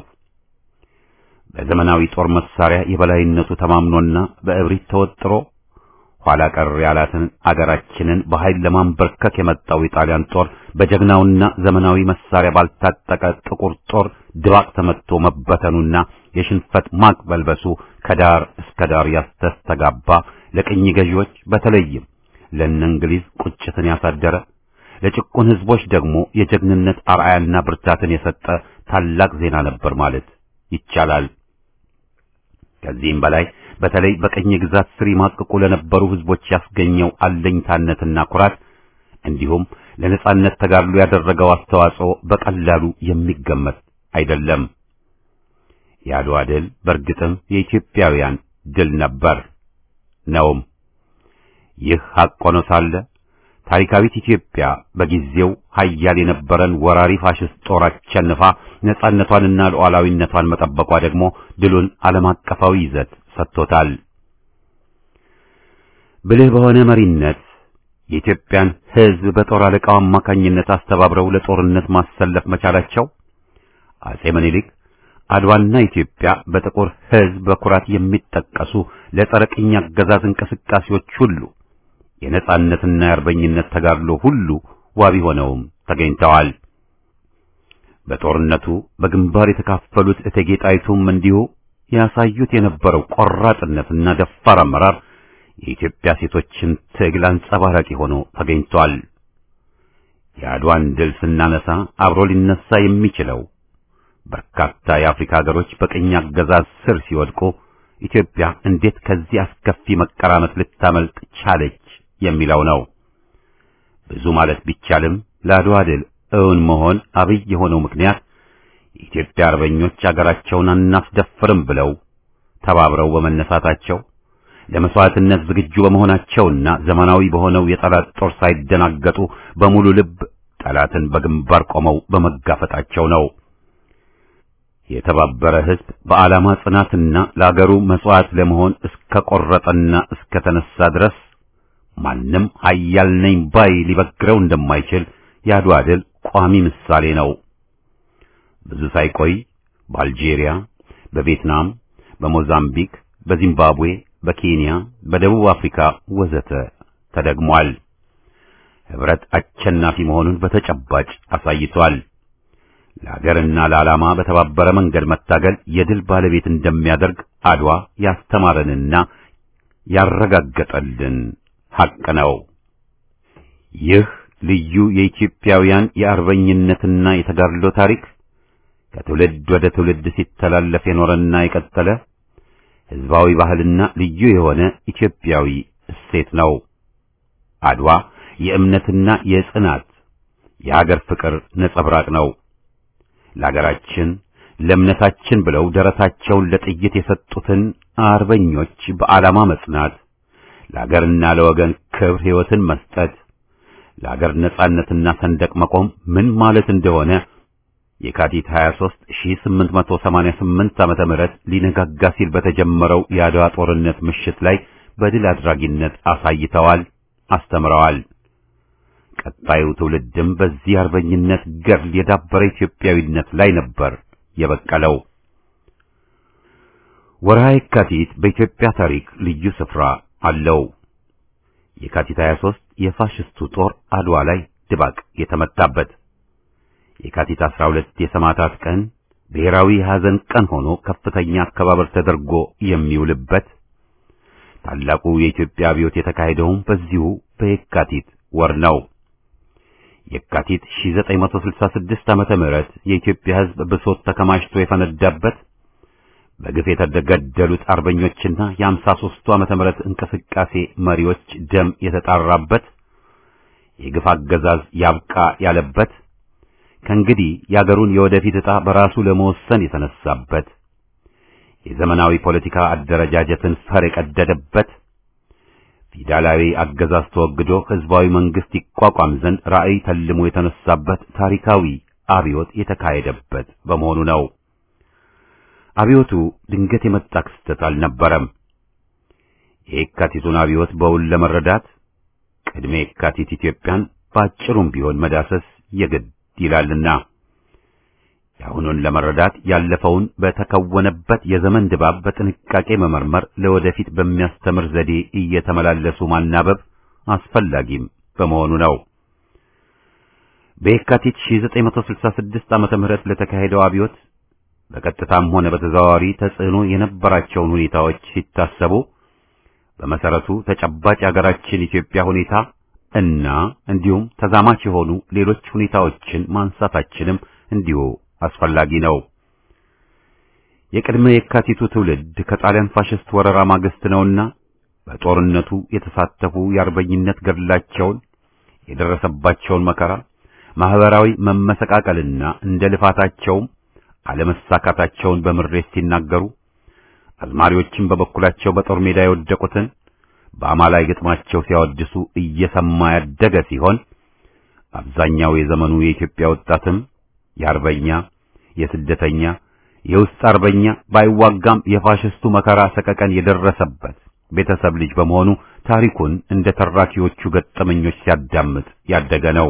በዘመናዊ ጦር መሳሪያ የበላይነቱ ተማምኖና በእብሪት ተወጥሮ ኋላ ቀር ያላትን አገራችንን በኃይል ለማንበርከክ የመጣው የጣሊያን ጦር በጀግናውና ዘመናዊ መሳሪያ ባልታጠቀ ጥቁር ጦር ድባቅ ተመትቶ መበተኑና የሽንፈት ማቅ በልበሱ ከዳር እስከ ዳር ያስተጋባ ለቅኝ ገዢዎች በተለይም ለእንግሊዝ ቁጭትን ያሳደረ ለጭቁን ሕዝቦች ደግሞ የጀግንነት አርአያና ብርታትን የሰጠ ታላቅ ዜና ነበር ማለት ይቻላል። ከዚህም በላይ በተለይ በቀኝ ግዛት ስር ይማቅቁ ለነበሩ ሕዝቦች ያስገኘው አለኝታነትና ኩራት እንዲሁም ለነጻነት ተጋድሎ ያደረገው አስተዋጽኦ በቀላሉ የሚገመት አይደለም። የአድዋ ድል በእርግጥም የኢትዮጵያውያን ድል ነበር ነውም። ይህ ሐቅ ሆኖ ሳለ ታሪካዊት ኢትዮጵያ በጊዜው ኃያል የነበረን ወራሪ ፋሽስት ጦር አሸንፋ ነጻነቷንና ሉዓላዊነቷን መጠበቋ ደግሞ ድሉን ዓለም አቀፋዊ ይዘት ሰጥቶታል። ብልህ በሆነ መሪነት የኢትዮጵያን ሕዝብ በጦር አለቃው አማካኝነት አስተባብረው ለጦርነት ማሰለፍ መቻላቸው አጼ ምኒልክ አድዋና ኢትዮጵያ በጥቁር ሕዝብ በኩራት የሚጠቀሱ ለጸረ ቅኝ አገዛዝ እንቅስቃሴዎች ሁሉ የነጻነትና የአርበኝነት ተጋድሎ ሁሉ ዋቢ ሆነውም ተገኝተዋል። በጦርነቱ በግንባር የተካፈሉት እቴጌ ጣይቱም እንዲሁ ያሳዩት የነበረው ቆራጥነትና ደፋር አመራር የኢትዮጵያ ሴቶችን ትግል አንጸባራቂ ሆኖ ተገኝቷል። የአድዋን ድል ስናነሳ አብሮ ሊነሳ የሚችለው በርካታ የአፍሪካ ሀገሮች በቅኝ አገዛዝ ስር ሲወድቁ ኢትዮጵያ እንዴት ከዚህ አስከፊ መቀራመት ልታመልጥ ቻለች የሚለው ነው። ብዙ ማለት ቢቻልም ለአድዋ ድል እውን መሆን አብይ የሆነው ምክንያት የኢትዮጵያ አርበኞች አገራቸውን አናስደፍርም ብለው ተባብረው በመነሳታቸው ለመስዋዕትነት ዝግጁ በመሆናቸውና ዘመናዊ በሆነው የጠላት ጦር ሳይደናገጡ በሙሉ ልብ ጠላትን በግንባር ቆመው በመጋፈጣቸው ነው። የተባበረ ሕዝብ በዓላማ ጽናትና ለአገሩ መስዋዕት ለመሆን እስከ ቆረጠና እስከ ተነሳ ድረስ ማንም ኃያል ነኝ ባይ ሊበግረው እንደማይችል የአድዋ ድል ቋሚ ምሳሌ ነው። ብዙ ሳይቆይ በአልጄሪያ፣ በቪየትናም፣ በሞዛምቢክ፣ በዚምባብዌ፣ በኬንያ፣ በደቡብ አፍሪካ ወዘተ ተደግሟል። ህብረት አሸናፊ መሆኑን በተጨባጭ አሳይቷል። ለሀገርና ለዓላማ በተባበረ መንገድ መታገል የድል ባለቤት እንደሚያደርግ አድዋ ያስተማረንና ያረጋገጠልን ሐቅ ነው። ይህ ልዩ የኢትዮጵያውያን የአርበኝነትና የተጋድሎ ታሪክ ከትውልድ ወደ ትውልድ ሲተላለፍ የኖረና የቀጠለ ሕዝባዊ ባህልና ልዩ የሆነ ኢትዮጵያዊ እሴት ነው። አድዋ የእምነትና የጽናት የሀገር ፍቅር ነጸብራቅ ነው። ለሀገራችን ለእምነታችን ብለው ደረታቸውን ለጥይት የሰጡትን አርበኞች በዓላማ መጽናት፣ ለሀገርና ለወገን ክብር ሕይወትን መስጠት፣ ለሀገር ነጻነትና ሰንደቅ መቆም ምን ማለት እንደሆነ የካቲት 23 1888 ዓመተ ምህረት ሊነጋጋ ሲል በተጀመረው የአድዋ ጦርነት ምሽት ላይ በድል አድራጊነት አሳይተዋል፣ አስተምረዋል። ቀጣዩ ትውልድም በዚህ አርበኝነት ገድል የዳበረ ኢትዮጵያዊነት ላይ ነበር የበቀለው። ወርሃ የካቲት በኢትዮጵያ ታሪክ ልዩ ስፍራ አለው። የካቲት 23 የፋሽስቱ ጦር አድዋ ላይ ድባቅ የተመታበት፣ የካቲት 12 የሰማዕታት ቀን ብሔራዊ ሐዘን ቀን ሆኖ ከፍተኛ አከባበር ተደርጎ የሚውልበት፣ ታላቁ የኢትዮጵያ አብዮት የተካሄደውም በዚሁ በየካቲት ወር ነው። የካቲት 1966 ዓመተ ምህረት የኢትዮጵያ ሕዝብ ብሶት ተከማችቶ የፈነዳበት፣ በግፍ የተገደሉት አርበኞችና የ53ቱ ዓመተ ምህረት እንቅስቃሴ መሪዎች ደም የተጣራበት፣ የግፍ አገዛዝ ያብቃ ያለበት፣ ከእንግዲህ የአገሩን የወደፊት ዕጣ በራሱ ለመወሰን የተነሳበት፣ የዘመናዊ ፖለቲካ አደረጃጀትን ፈር የቀደደበት፣ ፊውዳላዊ አገዛዝ ተወግዶ ሕዝባዊ መንግስት ይቋቋም ዘንድ ራዕይ ተልሞ የተነሳበት ታሪካዊ አብዮት የተካሄደበት በመሆኑ ነው። አብዮቱ ድንገት የመጣ ክስተት አልነበረም። የካቲቱን አብዮት በውል ለመረዳት ቅድመ የካቲት ኢትዮጵያን ባጭሩም ቢሆን መዳሰስ የግድ ይላልና ያሁኑን ለመረዳት ያለፈውን በተከወነበት የዘመን ድባብ በጥንቃቄ መመርመር፣ ለወደፊት በሚያስተምር ዘዴ እየተመላለሱ ማናበብ አስፈላጊም በመሆኑ ነው። በየካቲት 1966 ዓመተ ምህረት ለተካሄደው አብዮት በቀጥታም ሆነ በተዘዋዋሪ ተጽዕኖ የነበራቸውን ሁኔታዎች ሲታሰቡ በመሰረቱ ተጨባጭ የሀገራችን ኢትዮጵያ ሁኔታ እና እንዲሁም ተዛማች የሆኑ ሌሎች ሁኔታዎችን ማንሳታችንም እንዲሁ አስፈላጊ ነው። የቅድመ የካቲቱ ትውልድ ከጣሊያን ፋሽስት ወረራ ማግስት ነውና በጦርነቱ የተሳተፉ የአርበኝነት ገድላቸውን፣ የደረሰባቸውን መከራ፣ ማህበራዊ መመሰቃቀልና እንደ ልፋታቸውም አለመሳካታቸውን በምሬት ሲናገሩ፣ አዝማሪዎችን በበኩላቸው በጦር ሜዳ የወደቁትን በአማላይ ግጥማቸው ሲያወድሱ እየሰማ ያደገ ሲሆን፣ አብዛኛው የዘመኑ የኢትዮጵያ ወጣትም የአርበኛ፣ የስደተኛ፣ የውስጥ አርበኛ ባይዋጋም የፋሽስቱ መከራ ሰቀቀን የደረሰበት ቤተሰብ ልጅ በመሆኑ ታሪኩን እንደ ተራኪዎቹ ገጠመኞች ሲያዳምጥ ያደገ ነው።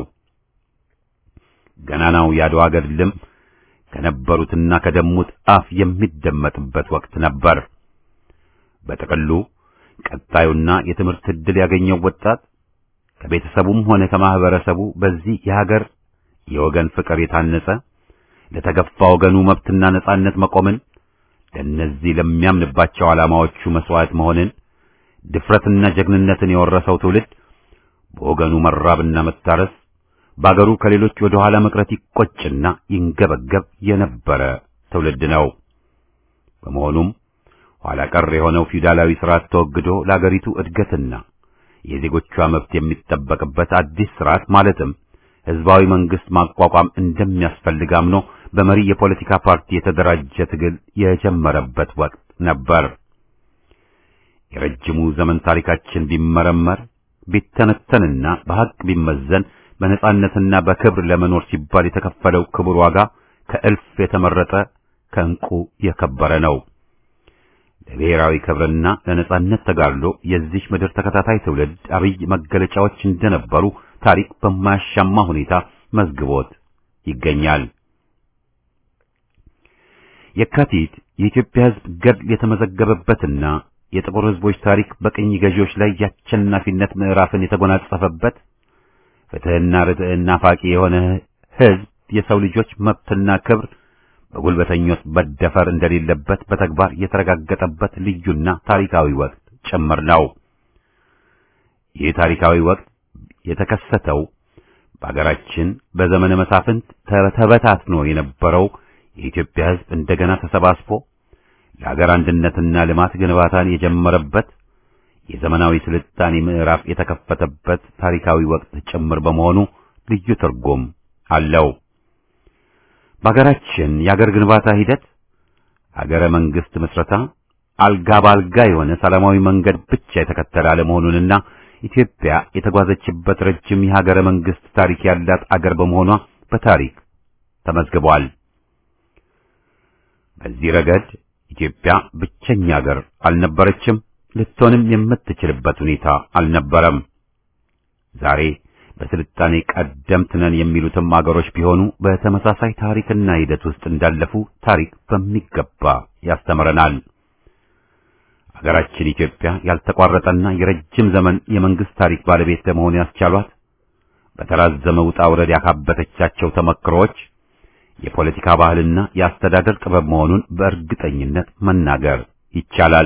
ገናናው የአድዋ ገድልም ከነበሩትና ከደሙት አፍ የሚደመጥበት ወቅት ነበር። በጥቅሉ ቀጣዩና የትምህርት ዕድል ያገኘው ወጣት ከቤተሰቡም ሆነ ከማህበረሰቡ በዚህ የሀገር የወገን ፍቅር የታነጸ ለተገፋ ወገኑ መብትና ነጻነት መቆምን፣ ለነዚህ ለሚያምንባቸው ዓላማዎቹ መስዋዕት መሆንን፣ ድፍረትና ጀግንነትን የወረሰው ትውልድ በወገኑ መራብና መታረስ፣ በአገሩ ከሌሎች ወደ ኋላ መቅረት ይቆጭና ይንገበገብ የነበረ ትውልድ ነው። በመሆኑም ኋላ ቀር የሆነው ፊውዳላዊ ስርዓት ተወግዶ ለአገሪቱ እድገትና የዜጎቿ መብት የሚጠበቅበት አዲስ ስርዓት ማለትም ህዝባዊ መንግስት ማቋቋም እንደሚያስፈልግ አምኖ በመሪ የፖለቲካ ፓርቲ የተደራጀ ትግል የጀመረበት ወቅት ነበር። የረጅሙ ዘመን ታሪካችን ቢመረመር ቢተነተንና በሐቅ ቢመዘን በነጻነትና በክብር ለመኖር ሲባል የተከፈለው ክቡር ዋጋ ከእልፍ የተመረጠ ከእንቁ የከበረ ነው። ለብሔራዊ ክብርና ለነጻነት ተጋድሎ የዚህ ምድር ተከታታይ ትውልድ አብይ መገለጫዎች እንደነበሩ ታሪክ በማያሻማ ሁኔታ መዝግቦት ይገኛል። የካቲት የኢትዮጵያ ሕዝብ ገድል የተመዘገበበትና የጥቁር ሕዝቦች ታሪክ በቅኝ ገዢዎች ላይ የአሸናፊነት ምዕራፍን የተጎናጸፈበት፣ ፍትህና ርትዕና ፋቂ የሆነ ሕዝብ የሰው ልጆች መብትና ክብር በጉልበተኞች መደፈር እንደሌለበት በተግባር የተረጋገጠበት ልዩና ታሪካዊ ወቅት ጭምር ነው። ይህ ታሪካዊ ወቅት የተከሰተው በአገራችን በዘመነ መሳፍንት ተበታትኖ የነበረው የኢትዮጵያ ሕዝብ እንደገና ተሰባስቦ ለሀገር አንድነትና ልማት ግንባታን የጀመረበት የዘመናዊ ስልጣኔ ምዕራፍ የተከፈተበት ታሪካዊ ወቅት ጭምር በመሆኑ ልዩ ትርጉም አለው። በሀገራችን የሀገር ግንባታ ሂደት ሀገረ መንግስት ምስረታ አልጋ ባልጋ የሆነ ሰላማዊ መንገድ ብቻ የተከተለ አለመሆኑንና ኢትዮጵያ የተጓዘችበት ረጅም የሀገረ መንግስት ታሪክ ያላት አገር በመሆኗ በታሪክ ተመዝግቧል። በዚህ ረገድ ኢትዮጵያ ብቸኛ ሀገር አልነበረችም፣ ልትሆንም የምትችልበት ሁኔታ አልነበረም። ዛሬ በስልጣኔ ቀደምት ነን የሚሉትም አገሮች ቢሆኑ በተመሳሳይ ታሪክና ሂደት ውስጥ እንዳለፉ ታሪክ በሚገባ ያስተምረናል። ሀገራችን ኢትዮጵያ ያልተቋረጠና የረጅም ዘመን የመንግስት ታሪክ ባለቤት ለመሆን ያስቻሏት በተራዘመ ውጣ ውረድ ያካበተቻቸው ተመክሮች የፖለቲካ ባህልና የአስተዳደር ጥበብ መሆኑን በእርግጠኝነት መናገር ይቻላል።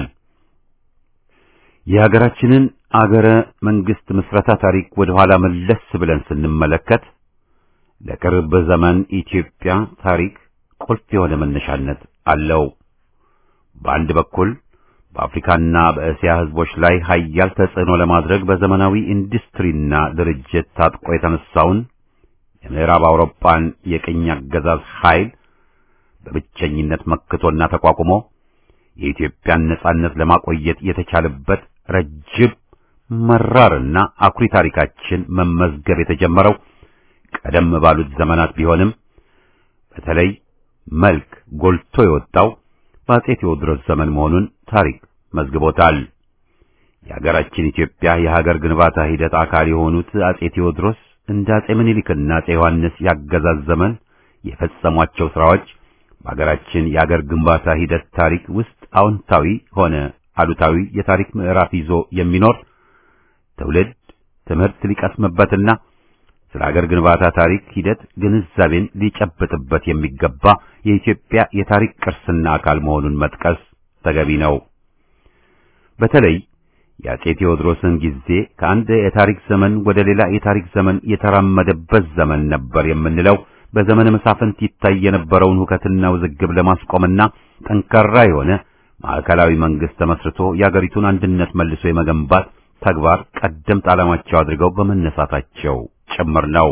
የሀገራችንን አገረ መንግስት ምስረታ ታሪክ ወደ ኋላ መለስ ብለን ስንመለከት ለቅርብ ዘመን ኢትዮጵያ ታሪክ ቁልፍ የሆነ መነሻነት አለው። በአንድ በኩል በአፍሪካና በእስያ ህዝቦች ላይ ኃያል ተጽዕኖ ለማድረግ በዘመናዊ ኢንዱስትሪና ድርጅት ታጥቆ የተነሳውን የምዕራብ አውሮፓን የቅኝ አገዛዝ ኃይል በብቸኝነት መክቶና ተቋቁሞ የኢትዮጵያን ነጻነት ለማቆየት የተቻለበት ረጅም መራርና አኩሪ ታሪካችን መመዝገብ የተጀመረው ቀደም ባሉት ዘመናት ቢሆንም በተለይ መልክ ጎልቶ የወጣው በአፄ ቴዎድሮስ ዘመን መሆኑን ታሪክ መዝግቦታል። የሀገራችን ኢትዮጵያ የሀገር ግንባታ ሂደት አካል የሆኑት አፄ ቴዎድሮስ እንደ አፄ ምኒልክና አፄ ዮሐንስ ያገዛዝ ዘመን የፈጸሟቸው ስራዎች በሀገራችን የሀገር ግንባታ ሂደት ታሪክ ውስጥ አዎንታዊ ሆነ አሉታዊ የታሪክ ምዕራፍ ይዞ የሚኖር ትውልድ ትምህርት ሊቀስምበትና ስለ ሀገር ግንባታ ታሪክ ሂደት ግንዛቤን ሊጨብጥበት የሚገባ የኢትዮጵያ የታሪክ ቅርስና አካል መሆኑን መጥቀስ ተገቢ ነው። በተለይ የአፄ ቴዎድሮስን ጊዜ ከአንድ የታሪክ ዘመን ወደ ሌላ የታሪክ ዘመን የተራመደበት ዘመን ነበር የምንለው በዘመነ መሳፍንት ይታይ የነበረውን ሁከትና ውዝግብ ለማስቆምና ጠንካራ የሆነ ማዕከላዊ መንግስት ተመስርቶ የአገሪቱን አንድነት መልሶ የመገንባት ተግባር ቀደምት ዓላማቸው አድርገው በመነሳታቸው ጭምር ነው።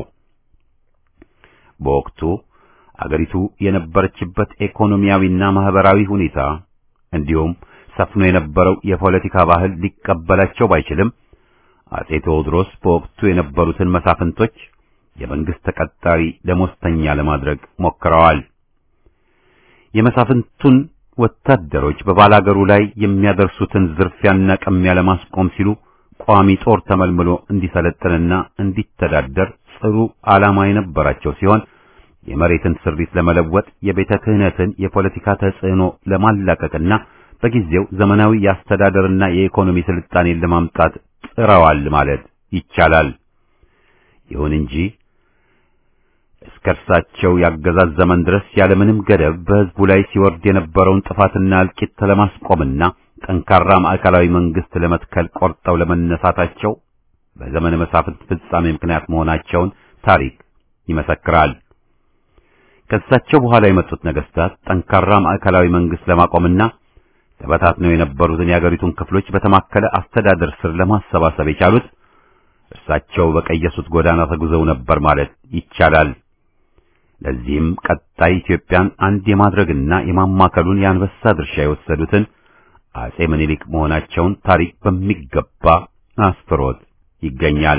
በወቅቱ አገሪቱ የነበረችበት ኢኮኖሚያዊና ማህበራዊ ሁኔታ እንዲሁም ሰፍኖ የነበረው የፖለቲካ ባህል ሊቀበላቸው ባይችልም አፄ ቴዎድሮስ በወቅቱ የነበሩትን መሳፍንቶች የመንግስት ተቀጣሪ ደሞዝተኛ ለማድረግ ሞክረዋል። የመሳፍንቱን ወታደሮች በባላገሩ ላይ የሚያደርሱትን ዝርፊያና ቅሚያ ለማስቆም ሲሉ ቋሚ ጦር ተመልምሎ እንዲሰለጥንና እንዲተዳደር ጽሩ ዓላማ የነበራቸው ሲሆን የመሬትን ስሪት ለመለወጥ የቤተ ክህነትን የፖለቲካ ተጽዕኖ ለማላቀቅና በጊዜው ዘመናዊ የአስተዳደርና የኢኮኖሚ ስልጣኔን ለማምጣት ጥረዋል ማለት ይቻላል። ይሁን እንጂ እስከ እርሳቸው ያገዛዝ ዘመን ድረስ ያለምንም ገደብ በሕዝቡ ላይ ሲወርድ የነበረውን ጥፋትና እልቂት ለማስቆምና ጠንካራ ማዕከላዊ መንግስት ለመትከል ቆርጠው ለመነሳታቸው በዘመነ መሳፍንት ፍጻሜ ምክንያት መሆናቸውን ታሪክ ይመሰክራል። ከእሳቸው በኋላ የመጡት ነገስታት ጠንካራ ማዕከላዊ መንግስት ለማቆምና ተበታትነው የነበሩትን የአገሪቱን ክፍሎች በተማከለ አስተዳደር ስር ለማሰባሰብ የቻሉት እርሳቸው በቀየሱት ጎዳና ተጉዘው ነበር ማለት ይቻላል። ለዚህም ቀጣይ ኢትዮጵያን አንድ የማድረግና የማማከሉን የአንበሳ ድርሻ የወሰዱትን አፄ ምኒልክ መሆናቸውን ታሪክ በሚገባ አስፍሮት ይገኛል።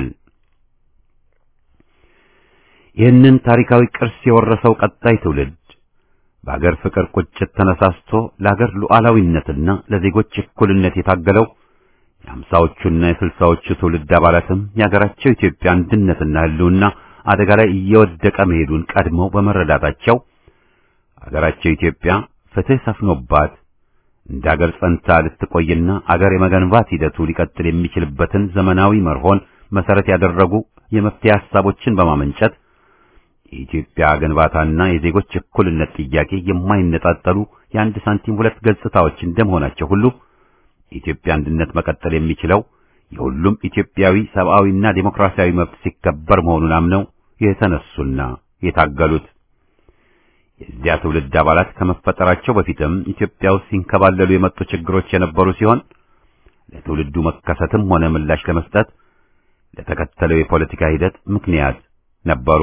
ይህንን ታሪካዊ ቅርስ የወረሰው ቀጣይ ትውልድ በአገር ፍቅር ቁጭት ተነሳስቶ ለአገር ሉዓላዊነትና ለዜጎች እኩልነት የታገለው የአምሳዎቹና የስልሳዎቹ ትውልድ አባላትም የአገራቸው ኢትዮጵያ አንድነትና ሕልውና አደጋ ላይ እየወደቀ መሄዱን ቀድመው በመረዳታቸው አገራቸው ኢትዮጵያ ፍትህ ሰፍኖባት እንደ አገር ጸንታ ልትቆይና አገር የመገንባት ሂደቱ ሊቀጥል የሚችልበትን ዘመናዊ መርሆን መሰረት ያደረጉ የመፍትሄ ሐሳቦችን በማመንጨት የኢትዮጵያ ግንባታና የዜጎች እኩልነት ጥያቄ የማይነጣጠሉ የአንድ ሳንቲም ሁለት ገጽታዎች እንደመሆናቸው ሁሉ የኢትዮጵያ አንድነት መቀጠል የሚችለው የሁሉም ኢትዮጵያዊ ሰብአዊና ዴሞክራሲያዊ መብት ሲከበር መሆኑን አምነው የተነሱና የታገሉት የዚያ ትውልድ አባላት ከመፈጠራቸው በፊትም ኢትዮጵያ ውስጥ ሲንከባለሉ የመጡ ችግሮች የነበሩ ሲሆን ለትውልዱ መከሰትም ሆነ ምላሽ ለመስጠት ለተከተለው የፖለቲካ ሂደት ምክንያት ነበሩ።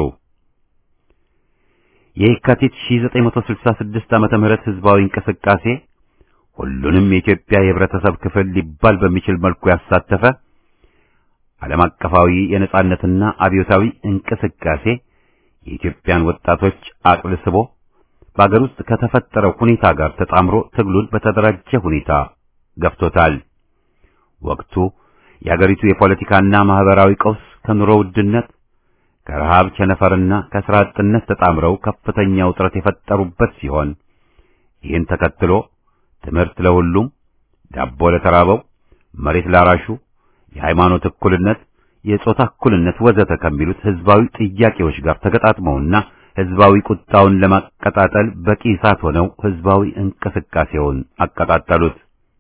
የካቲት 1966 ዓመተ ምህረት ህዝባዊ እንቅስቃሴ ሁሉንም የኢትዮጵያ የህብረተሰብ ክፍል ሊባል በሚችል መልኩ ያሳተፈ ዓለም አቀፋዊ የነጻነትና አብዮታዊ እንቅስቃሴ የኢትዮጵያን ወጣቶች አቅልስቦ በአገር ውስጥ ከተፈጠረው ሁኔታ ጋር ተጣምሮ ትግሉን በተደራጀ ሁኔታ ገፍቶታል። ወቅቱ የአገሪቱ የፖለቲካና ማህበራዊ ቀውስ ከኑሮ ውድነት፣ ከረሃብ ቸነፈርና ከሥራ አጥነት ተጣምረው ከፍተኛ ውጥረት የፈጠሩበት ሲሆን ይህን ተከትሎ ትምህርት ለሁሉም፣ ዳቦ ለተራበው፣ መሬት ላራሹ፣ የሃይማኖት እኩልነት፣ የጾታ እኩልነት ወዘተ ከሚሉት ህዝባዊ ጥያቄዎች ጋር ተገጣጥመውና ህዝባዊ ቁጣውን ለማቀጣጠል በቂ እሳት ሆነው ህዝባዊ እንቅስቃሴውን አቀጣጠሉት።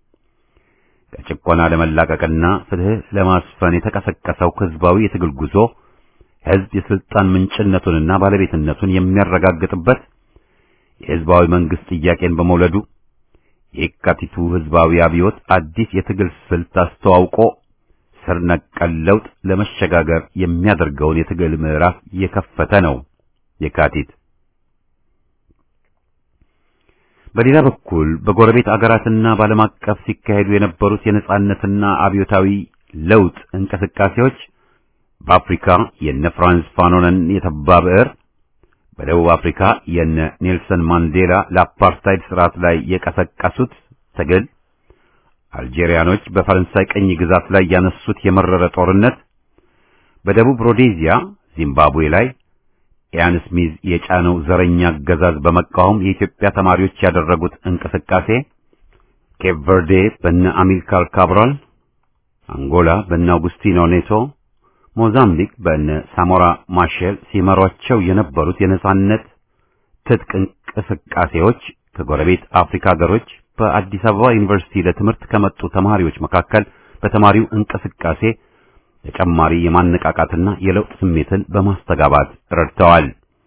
ከጭቆና ለመላቀቅና ፍትህ ለማስፈን የተቀሰቀሰው ህዝባዊ የትግል ጉዞ ህዝብ የስልጣን ምንጭነቱንና ባለቤትነቱን የሚያረጋግጥበት የህዝባዊ መንግስት ጥያቄን በመውለዱ የካቲቱ ህዝባዊ አብዮት አዲስ የትግል ስልት አስተዋውቆ ስር ነቀል ለውጥ ለመሸጋገር የሚያደርገውን የትግል ምዕራፍ የከፈተ ነው። የካቲት በሌላ በኩል በጎረቤት አገራትና በዓለም አቀፍ ሲካሄዱ የነበሩት የነጻነትና አብዮታዊ ለውጥ እንቅስቃሴዎች በአፍሪካ የነ ፍራንስ ፋኖንን የተባ ብዕር፣ በደቡብ አፍሪካ የነ ኔልሰን ማንዴላ ለአፓርታይድ ስርዓት ላይ የቀሰቀሱት ትግል፣ አልጄሪያኖች በፈረንሳይ ቅኝ ግዛት ላይ ያነሱት የመረረ ጦርነት፣ በደቡብ ሮዴዚያ ዚምባብዌ ላይ ኢያን ስሚዝ የጫነው ዘረኛ አገዛዝ በመቃወም የኢትዮጵያ ተማሪዎች ያደረጉት እንቅስቃሴ፣ ኬፕ ቨርዴ በነ አሚልካር ካብራል፣ አንጎላ በነ አውጉስቲኖ ኔቶ፣ ሞዛምቢክ በነ ሳሞራ ማሼል ሲመሯቸው የነበሩት የነጻነት ትጥቅ እንቅስቃሴዎች ከጎረቤት አፍሪካ ሀገሮች በአዲስ አበባ ዩኒቨርሲቲ ለትምህርት ከመጡ ተማሪዎች መካከል በተማሪው እንቅስቃሴ ተጨማሪ የማነቃቃትና የለውጥ ስሜትን በማስተጋባት ረድተዋል።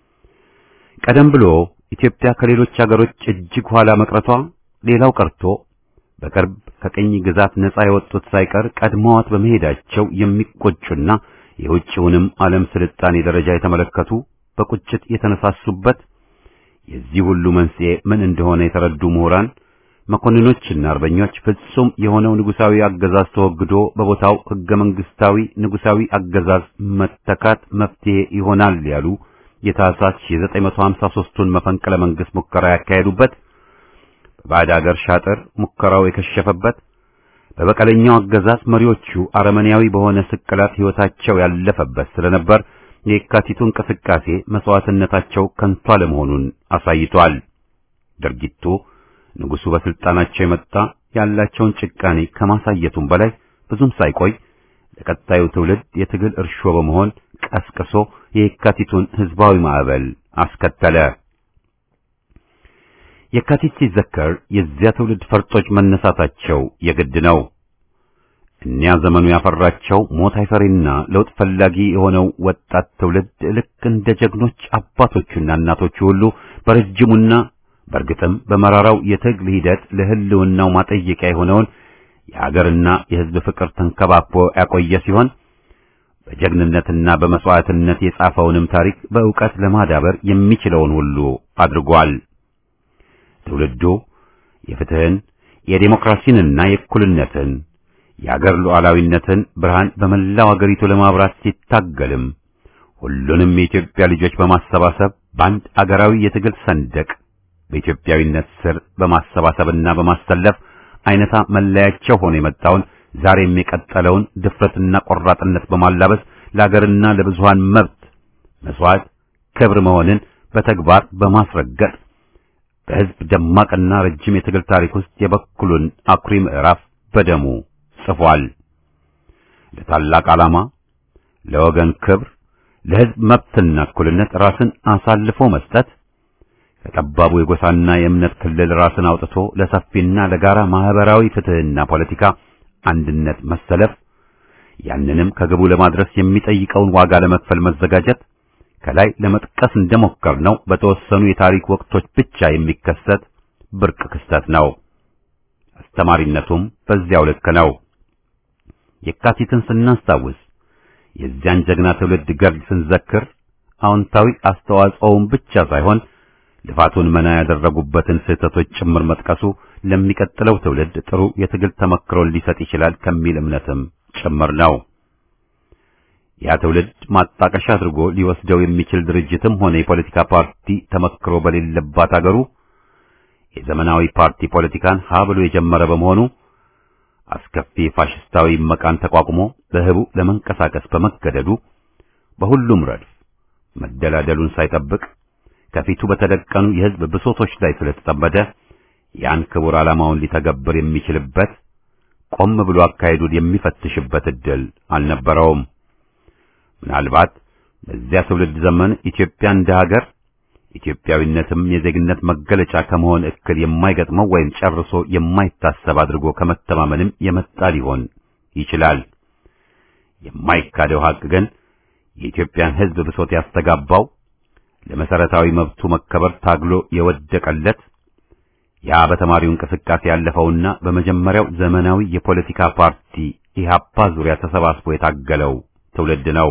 ቀደም ብሎ ኢትዮጵያ ከሌሎች ሀገሮች እጅግ ኋላ መቅረቷ ሌላው ቀርቶ በቅርብ ከቅኝ ግዛት ነፃ የወጡት ሳይቀር ቀድመዋት በመሄዳቸው የሚቆጩና የውጭውንም ዓለም ስልጣኔ ደረጃ የተመለከቱ በቁጭት የተነሳሱበት የዚህ ሁሉ መንስኤ ምን እንደሆነ የተረዱ ምሁራን መኮንኖችና አርበኞች ፍጹም የሆነው ንጉሳዊ አገዛዝ ተወግዶ በቦታው ህገ መንግስታዊ ንጉሳዊ አገዛዝ መተካት መፍትሄ ይሆናል ያሉ የታህሳስ 1953ቱን መፈንቅለ መንግስት ሙከራ ያካሄዱበት፣ በባዕድ አገር ሻጥር ሙከራው የከሸፈበት፣ በበቀለኛው አገዛዝ መሪዎቹ አረመኔያዊ በሆነ ስቅላት ህይወታቸው ያለፈበት ስለነበር የካቲቱ እንቅስቃሴ መስዋዕትነታቸው ከንቱ አለመሆኑን አሳይቷል። ድርጊቱ ንጉሱ በስልጣናቸው የመጣ ያላቸውን ጭካኔ ከማሳየቱም በላይ ብዙም ሳይቆይ ለቀጣዩ ትውልድ የትግል እርሾ በመሆን ቀስቅሶ የካቲቱን ህዝባዊ ማዕበል አስከተለ። የካቲት ሲዘከር የዚያ ትውልድ ፈርጦች መነሳታቸው የግድ ነው። እኒያ ዘመኑ ያፈራቸው ሞት አይፈሪና ለውጥ ፈላጊ የሆነው ወጣት ትውልድ ልክ እንደ ጀግኖች አባቶቹና እናቶቹ ሁሉ በረጅሙና በእርግጥም በመራራው የትግል ሂደት ለህልውናው ማጠየቂያ የሆነውን የሀገርና የህዝብ ፍቅር ተንከባክቦ ያቆየ ሲሆን በጀግንነትና በመስዋዕትነት የጻፈውንም ታሪክ በእውቀት ለማዳበር የሚችለውን ሁሉ አድርጓል። ትውልዱ የፍትህን፣ የዲሞክራሲንና የእኩልነትን የአገር ሉዓላዊነትን ብርሃን በመላው አገሪቱ ለማብራት ሲታገልም ሁሉንም የኢትዮጵያ ልጆች በማሰባሰብ በአንድ አገራዊ የትግል ሰንደቅ በኢትዮጵያዊነት ስር በማሰባሰብና በማስተለፍ አይነታ መለያቸው ሆኖ የመጣውን ዛሬም የቀጠለውን ድፍረትና ቆራጥነት በማላበስ ለአገርና ለብዙሃን መብት መስዋዕት ክብር መሆንን በተግባር በማስረገጥ በህዝብ ደማቅና ረጅም የትግል ታሪክ ውስጥ የበኩሉን አኩሪ ምዕራፍ በደሙ ጽፏል። ለታላቅ ዓላማ፣ ለወገን ክብር፣ ለህዝብ መብትና እኩልነት ራስን አሳልፎ መስጠት፣ ከጠባቡ የጎሳና የእምነት ክልል ራስን አውጥቶ ለሰፊና ለጋራ ማህበራዊ ፍትህና ፖለቲካ አንድነት መሰለፍ፣ ያንንም ከግቡ ለማድረስ የሚጠይቀውን ዋጋ ለመክፈል መዘጋጀት፣ ከላይ ለመጥቀስ እንደሞከርነው በተወሰኑ የታሪክ ወቅቶች ብቻ የሚከሰት ብርቅ ክስተት ነው። አስተማሪነቱም በዚያው ልክ ነው። የካቲትን ስናስታውስ የዚያን ጀግና ትውልድ ገድል ስንዘክር አዎንታዊ አስተዋጽኦውን ብቻ ሳይሆን ልፋቱን መና ያደረጉበትን ስህተቶች ጭምር መጥቀሱ ለሚቀጥለው ትውልድ ጥሩ የትግል ተመክሮን ሊሰጥ ይችላል ከሚል እምነትም ጭምር ነው። ያ ትውልድ ማጣቀሻ አድርጎ ሊወስደው የሚችል ድርጅትም ሆነ የፖለቲካ ፓርቲ ተመክሮ በሌለባት አገሩ የዘመናዊ ፓርቲ ፖለቲካን ሀ ብሎ የጀመረ በመሆኑ አስከፊ ፋሽስታዊ መቃን ተቋቁሞ በህቡ ለመንቀሳቀስ በመገደዱ በሁሉም ረድፍ መደላደሉን ሳይጠብቅ ከፊቱ በተደቀኑ የህዝብ ብሶቶች ላይ ስለተጠመደ ያን ክቡር ዓላማውን ሊተገብር የሚችልበት ቆም ብሎ አካሄዱን የሚፈትሽበት እድል አልነበረውም። ምናልባት በዚያ ትውልድ ዘመን ኢትዮጵያ እንደ ሀገር ኢትዮጵያዊነትም የዜግነት መገለጫ ከመሆን እክል የማይገጥመው ወይም ጨርሶ የማይታሰብ አድርጎ ከመተማመንም የመጣ ሊሆን ይችላል። የማይካደው ሀቅ ግን የኢትዮጵያን ህዝብ ብሶት ያስተጋባው ለመሰረታዊ መብቱ መከበር ታግሎ የወደቀለት ያ በተማሪው እንቅስቃሴ ያለፈውና በመጀመሪያው ዘመናዊ የፖለቲካ ፓርቲ ኢህአፓ ዙሪያ ተሰባስቦ የታገለው ትውልድ ነው።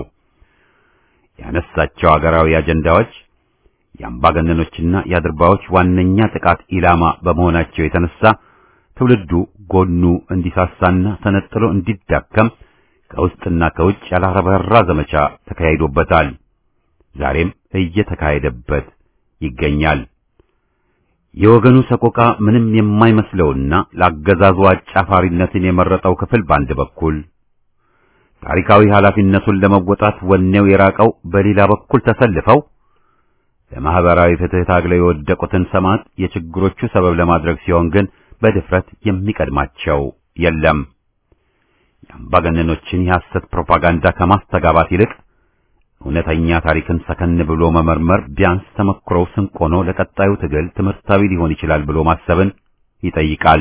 ያነሳቸው ሀገራዊ አጀንዳዎች የአምባገነኖችና የአድርባዮች ዋነኛ ጥቃት ኢላማ በመሆናቸው የተነሳ ትውልዱ ጎኑ እንዲሳሳና ተነጥሎ እንዲዳከም ከውስጥና ከውጭ ያላረበራ ዘመቻ ተካሂዶበታል። ዛሬም እየተካሄደበት ይገኛል። የወገኑ ሰቆቃ ምንም የማይመስለውና ለአገዛዙ አጫፋሪነትን የመረጠው ክፍል በአንድ በኩል ታሪካዊ ኃላፊነቱን ለመወጣት ወኔው የራቀው በሌላ በኩል ተሰልፈው ለማህበራዊ ፍትህ ታግለው የወደቁትን ሰማዕት የችግሮቹ ሰበብ ለማድረግ ሲሆን ግን በድፍረት የሚቀድማቸው የለም። የአምባገነኖችን የሐሰት ፕሮፓጋንዳ ከማስተጋባት ይልቅ እውነተኛ ታሪክን ሰከን ብሎ መመርመር ቢያንስ ተመክሮው ስንቅ ሆኖ ለቀጣዩ ትግል ትምህርታዊ ሊሆን ይችላል ብሎ ማሰብን ይጠይቃል።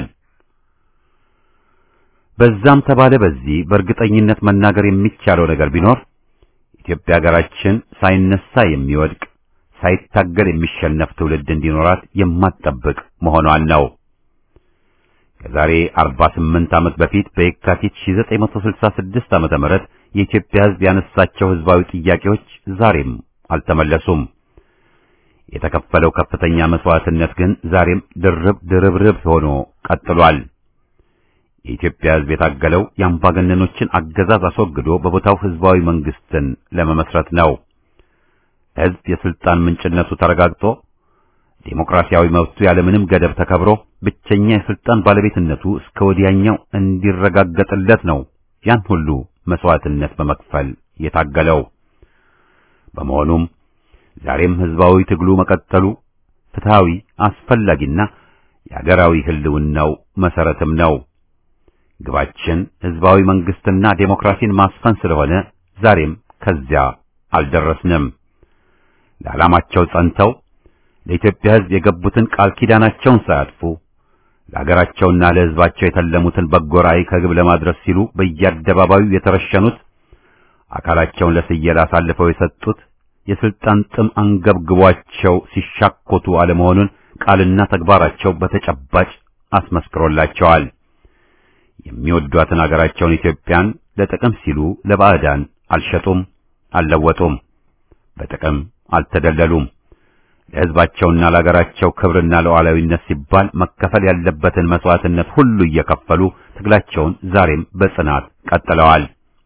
በዛም ተባለ በዚህ በእርግጠኝነት መናገር የሚቻለው ነገር ቢኖር ኢትዮጵያ ሀገራችን ሳይነሳ የሚወድቅ ሳይታገል የሚሸነፍ ትውልድ እንዲኖራት የማትጠብቅ መሆኗን ነው። ከዛሬ 48 ዓመት በፊት በየካቲት 1966 ዓመተ ምህረት የኢትዮጵያ ሕዝብ ያነሳቸው ህዝባዊ ጥያቄዎች ዛሬም አልተመለሱም። የተከፈለው ከፍተኛ መስዋዕትነት ግን ዛሬም ድርብርብ ሆኖ ቀጥሏል። የኢትዮጵያ ሕዝብ የታገለው የአምባገነኖችን አገዛዝ አስወግዶ በቦታው ህዝባዊ መንግስትን ለመመስረት ነው። ሕዝብ የስልጣን ምንጭነቱ ተረጋግጦ ዴሞክራሲያዊ መብቱ ያለምንም ገደብ ተከብሮ ብቸኛ የስልጣን ባለቤትነቱ እስከ ወዲያኛው እንዲረጋገጥለት ነው ያን ሁሉ መስዋዕትነት በመክፈል የታገለው። በመሆኑም ዛሬም ህዝባዊ ትግሉ መቀጠሉ ፍትሃዊ፣ አስፈላጊና የሀገራዊ ህልውናው መሰረትም ነው። ግባችን ህዝባዊ መንግስትና ዴሞክራሲን ማስፈን ስለሆነ ዛሬም ከዚያ አልደረስንም። ለዓላማቸው ጸንተው ለኢትዮጵያ ህዝብ የገቡትን ቃል ኪዳናቸውን ሳያጥፉ ለሀገራቸውና ለህዝባቸው የተለሙትን በጎ ራዕይ ከግብ ለማድረስ ሲሉ በየአደባባዩ የተረሸኑት፣ አካላቸውን ለስየላ አሳልፈው የሰጡት የስልጣን ጥም አንገብግቧቸው ሲሻኮቱ አለመሆኑን ቃልና ተግባራቸው በተጨባጭ አስመስክሮላቸዋል። የሚወዷትን ሀገራቸውን ኢትዮጵያን ለጥቅም ሲሉ ለባዕዳን አልሸጡም፣ አልለወጡም፣ በጥቅም አልተደለሉም። ለህዝባቸውና ለሀገራቸው ክብርና ለሉዓላዊነት ሲባል መከፈል ያለበትን መስዋዕትነት ሁሉ እየከፈሉ ትግላቸውን ዛሬም በጽናት ቀጥለዋል።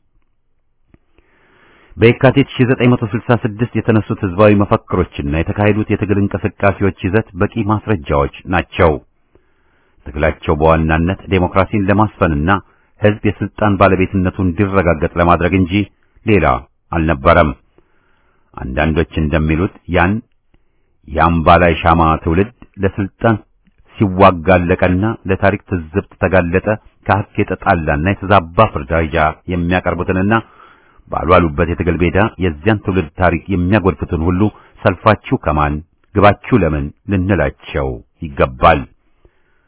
በየካቲት 1966 የተነሱት ህዝባዊ መፈክሮችና የተካሄዱት የትግል እንቅስቃሴዎች ይዘት በቂ ማስረጃዎች ናቸው። ትግላቸው በዋናነት ዴሞክራሲን ለማስፈንና ህዝብ የስልጣን ባለቤትነቱን እንዲረጋገጥ ለማድረግ እንጂ ሌላ አልነበረም። አንዳንዶች እንደሚሉት ያን የአምባላይ ሻማ ትውልድ ለስልጣን ሲዋጋለቀና ለታሪክ ትዝብት ተጋለጠ ከሀቅ የተጣላና የተዛባ ፍርጃ የሚያቀርቡትንና ባሏሉበት የትግል ሜዳ የዚያን ትውልድ ታሪክ የሚያጎድፉትን ሁሉ ሰልፋችሁ ከማን ግባችሁ ለምን ልንላቸው ይገባል።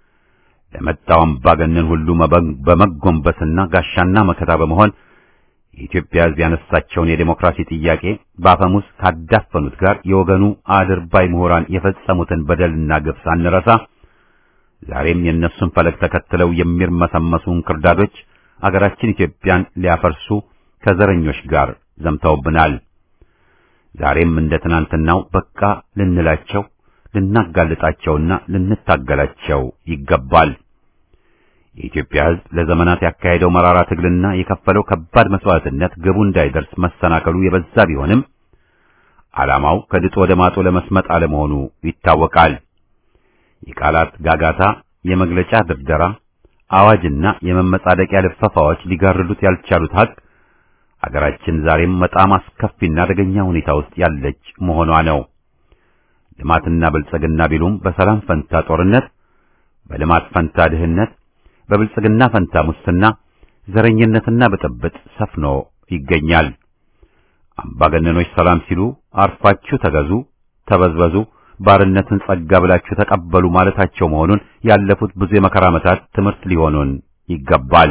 ለመጣው አምባገነን ሁሉ በመጎንበስና ጋሻና መከታ በመሆን የኢትዮጵያ ሕዝብ ያነሳቸውን የዴሞክራሲ ጥያቄ በአፈሙዝ ካዳፈኑት ጋር የወገኑ አድርባይ ምሁራን የፈጸሙትን በደልና ግፍ ሳንረሳ ዛሬም የእነሱን ፈለግ ተከትለው የሚርመሰመሱ እንክርዳዶች አገራችን ኢትዮጵያን ሊያፈርሱ ከዘረኞች ጋር ዘምተውብናል። ዛሬም እንደ ትናንትናው በቃ ልንላቸው፣ ልናጋልጣቸውና ልንታገላቸው ይገባል። የኢትዮጵያ ሕዝብ ለዘመናት ያካሄደው መራራ ትግልና የከፈለው ከባድ መስዋዕትነት ግቡ እንዳይደርስ መሰናከሉ የበዛ ቢሆንም ዓላማው ከድጡ ወደ ማጡ ለመስመጥ አለመሆኑ ይታወቃል። የቃላት ጋጋታ፣ የመግለጫ ድርደራ፣ አዋጅና የመመጻደቂያ ልፈፋዎች ሊጋርዱት ያልቻሉት ሀቅ አገራችን ዛሬም በጣም አስከፊና አደገኛ ሁኔታ ውስጥ ያለች መሆኗ ነው። ልማትና ብልጽግና ቢሉም በሰላም ፈንታ ጦርነት፣ በልማት ፈንታ ድህነት፣ በብልጽግና ፈንታ ሙስና፣ ዘረኝነትና ብጥብጥ ሰፍኖ ይገኛል። አምባገነኖች ሰላም ሲሉ አርፋችሁ ተገዙ፣ ተበዝበዙ፣ ባርነትን ጸጋ ብላችሁ ተቀበሉ ማለታቸው መሆኑን ያለፉት ብዙ የመከራ ዓመታት ትምህርት ሊሆኑን ይገባል።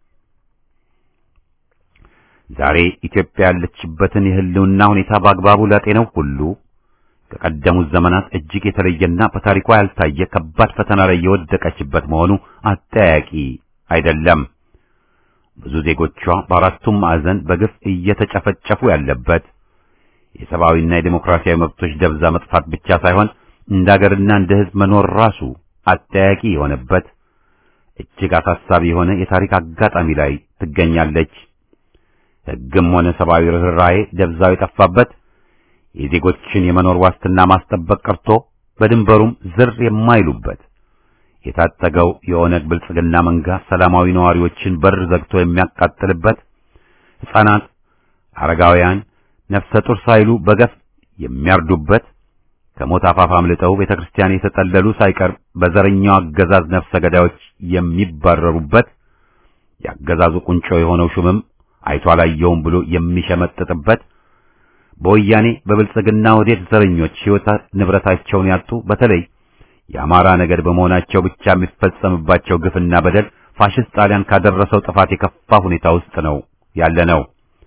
ዛሬ ኢትዮጵያ ያለችበትን የህልውና ሁኔታ በአግባቡ ላጤነው ሁሉ ከቀደሙት ዘመናት እጅግ የተለየና በታሪኳ ያልታየ ከባድ ፈተና ላይ የወደቀችበት መሆኑ አጠያቂ አይደለም። ብዙ ዜጎቿ በአራቱም ማዕዘን በግፍ እየተጨፈጨፉ ያለበት፣ የሰብአዊና የዲሞክራሲያዊ መብቶች ደብዛ መጥፋት ብቻ ሳይሆን እንደ አገርና እንደ ሕዝብ መኖር ራሱ አጠያቂ የሆነበት እጅግ አሳሳቢ የሆነ የታሪክ አጋጣሚ ላይ ትገኛለች። ሕግም ሆነ ሰብአዊ ርኅራኄ ደብዛው የጠፋበት፣ የዜጎችን የመኖር ዋስትና ማስጠበቅ ቀርቶ በድንበሩም ዝር የማይሉበት፣ የታጠገው የኦነግ ብልጽግና መንጋ ሰላማዊ ነዋሪዎችን በር ዘግቶ የሚያቃጥልበት፣ ሕፃናት፣ አረጋውያን፣ ነፍሰ ጡር ሳይሉ በገፍ የሚያርዱበት፣ ከሞት አፋፍ አምልጠው ቤተክርስቲያን የተጠለሉ ሳይቀር በዘረኛው አገዛዝ ነፍሰ ገዳዮች የሚባረሩበት፣ ያገዛዙ ቁንጮ የሆነው ሹምም አይቶ አላየውም ብሎ የሚሸመጥጥበት፣ በወያኔ በብልጽግና ወዴት ዘረኞች ሕይወት ንብረታቸውን ያጡ በተለይ የአማራ ነገድ በመሆናቸው ብቻ የሚፈጸምባቸው ግፍና በደል ፋሽስት ጣሊያን ካደረሰው ጥፋት የከፋ ሁኔታ ውስጥ ነው ያለነው።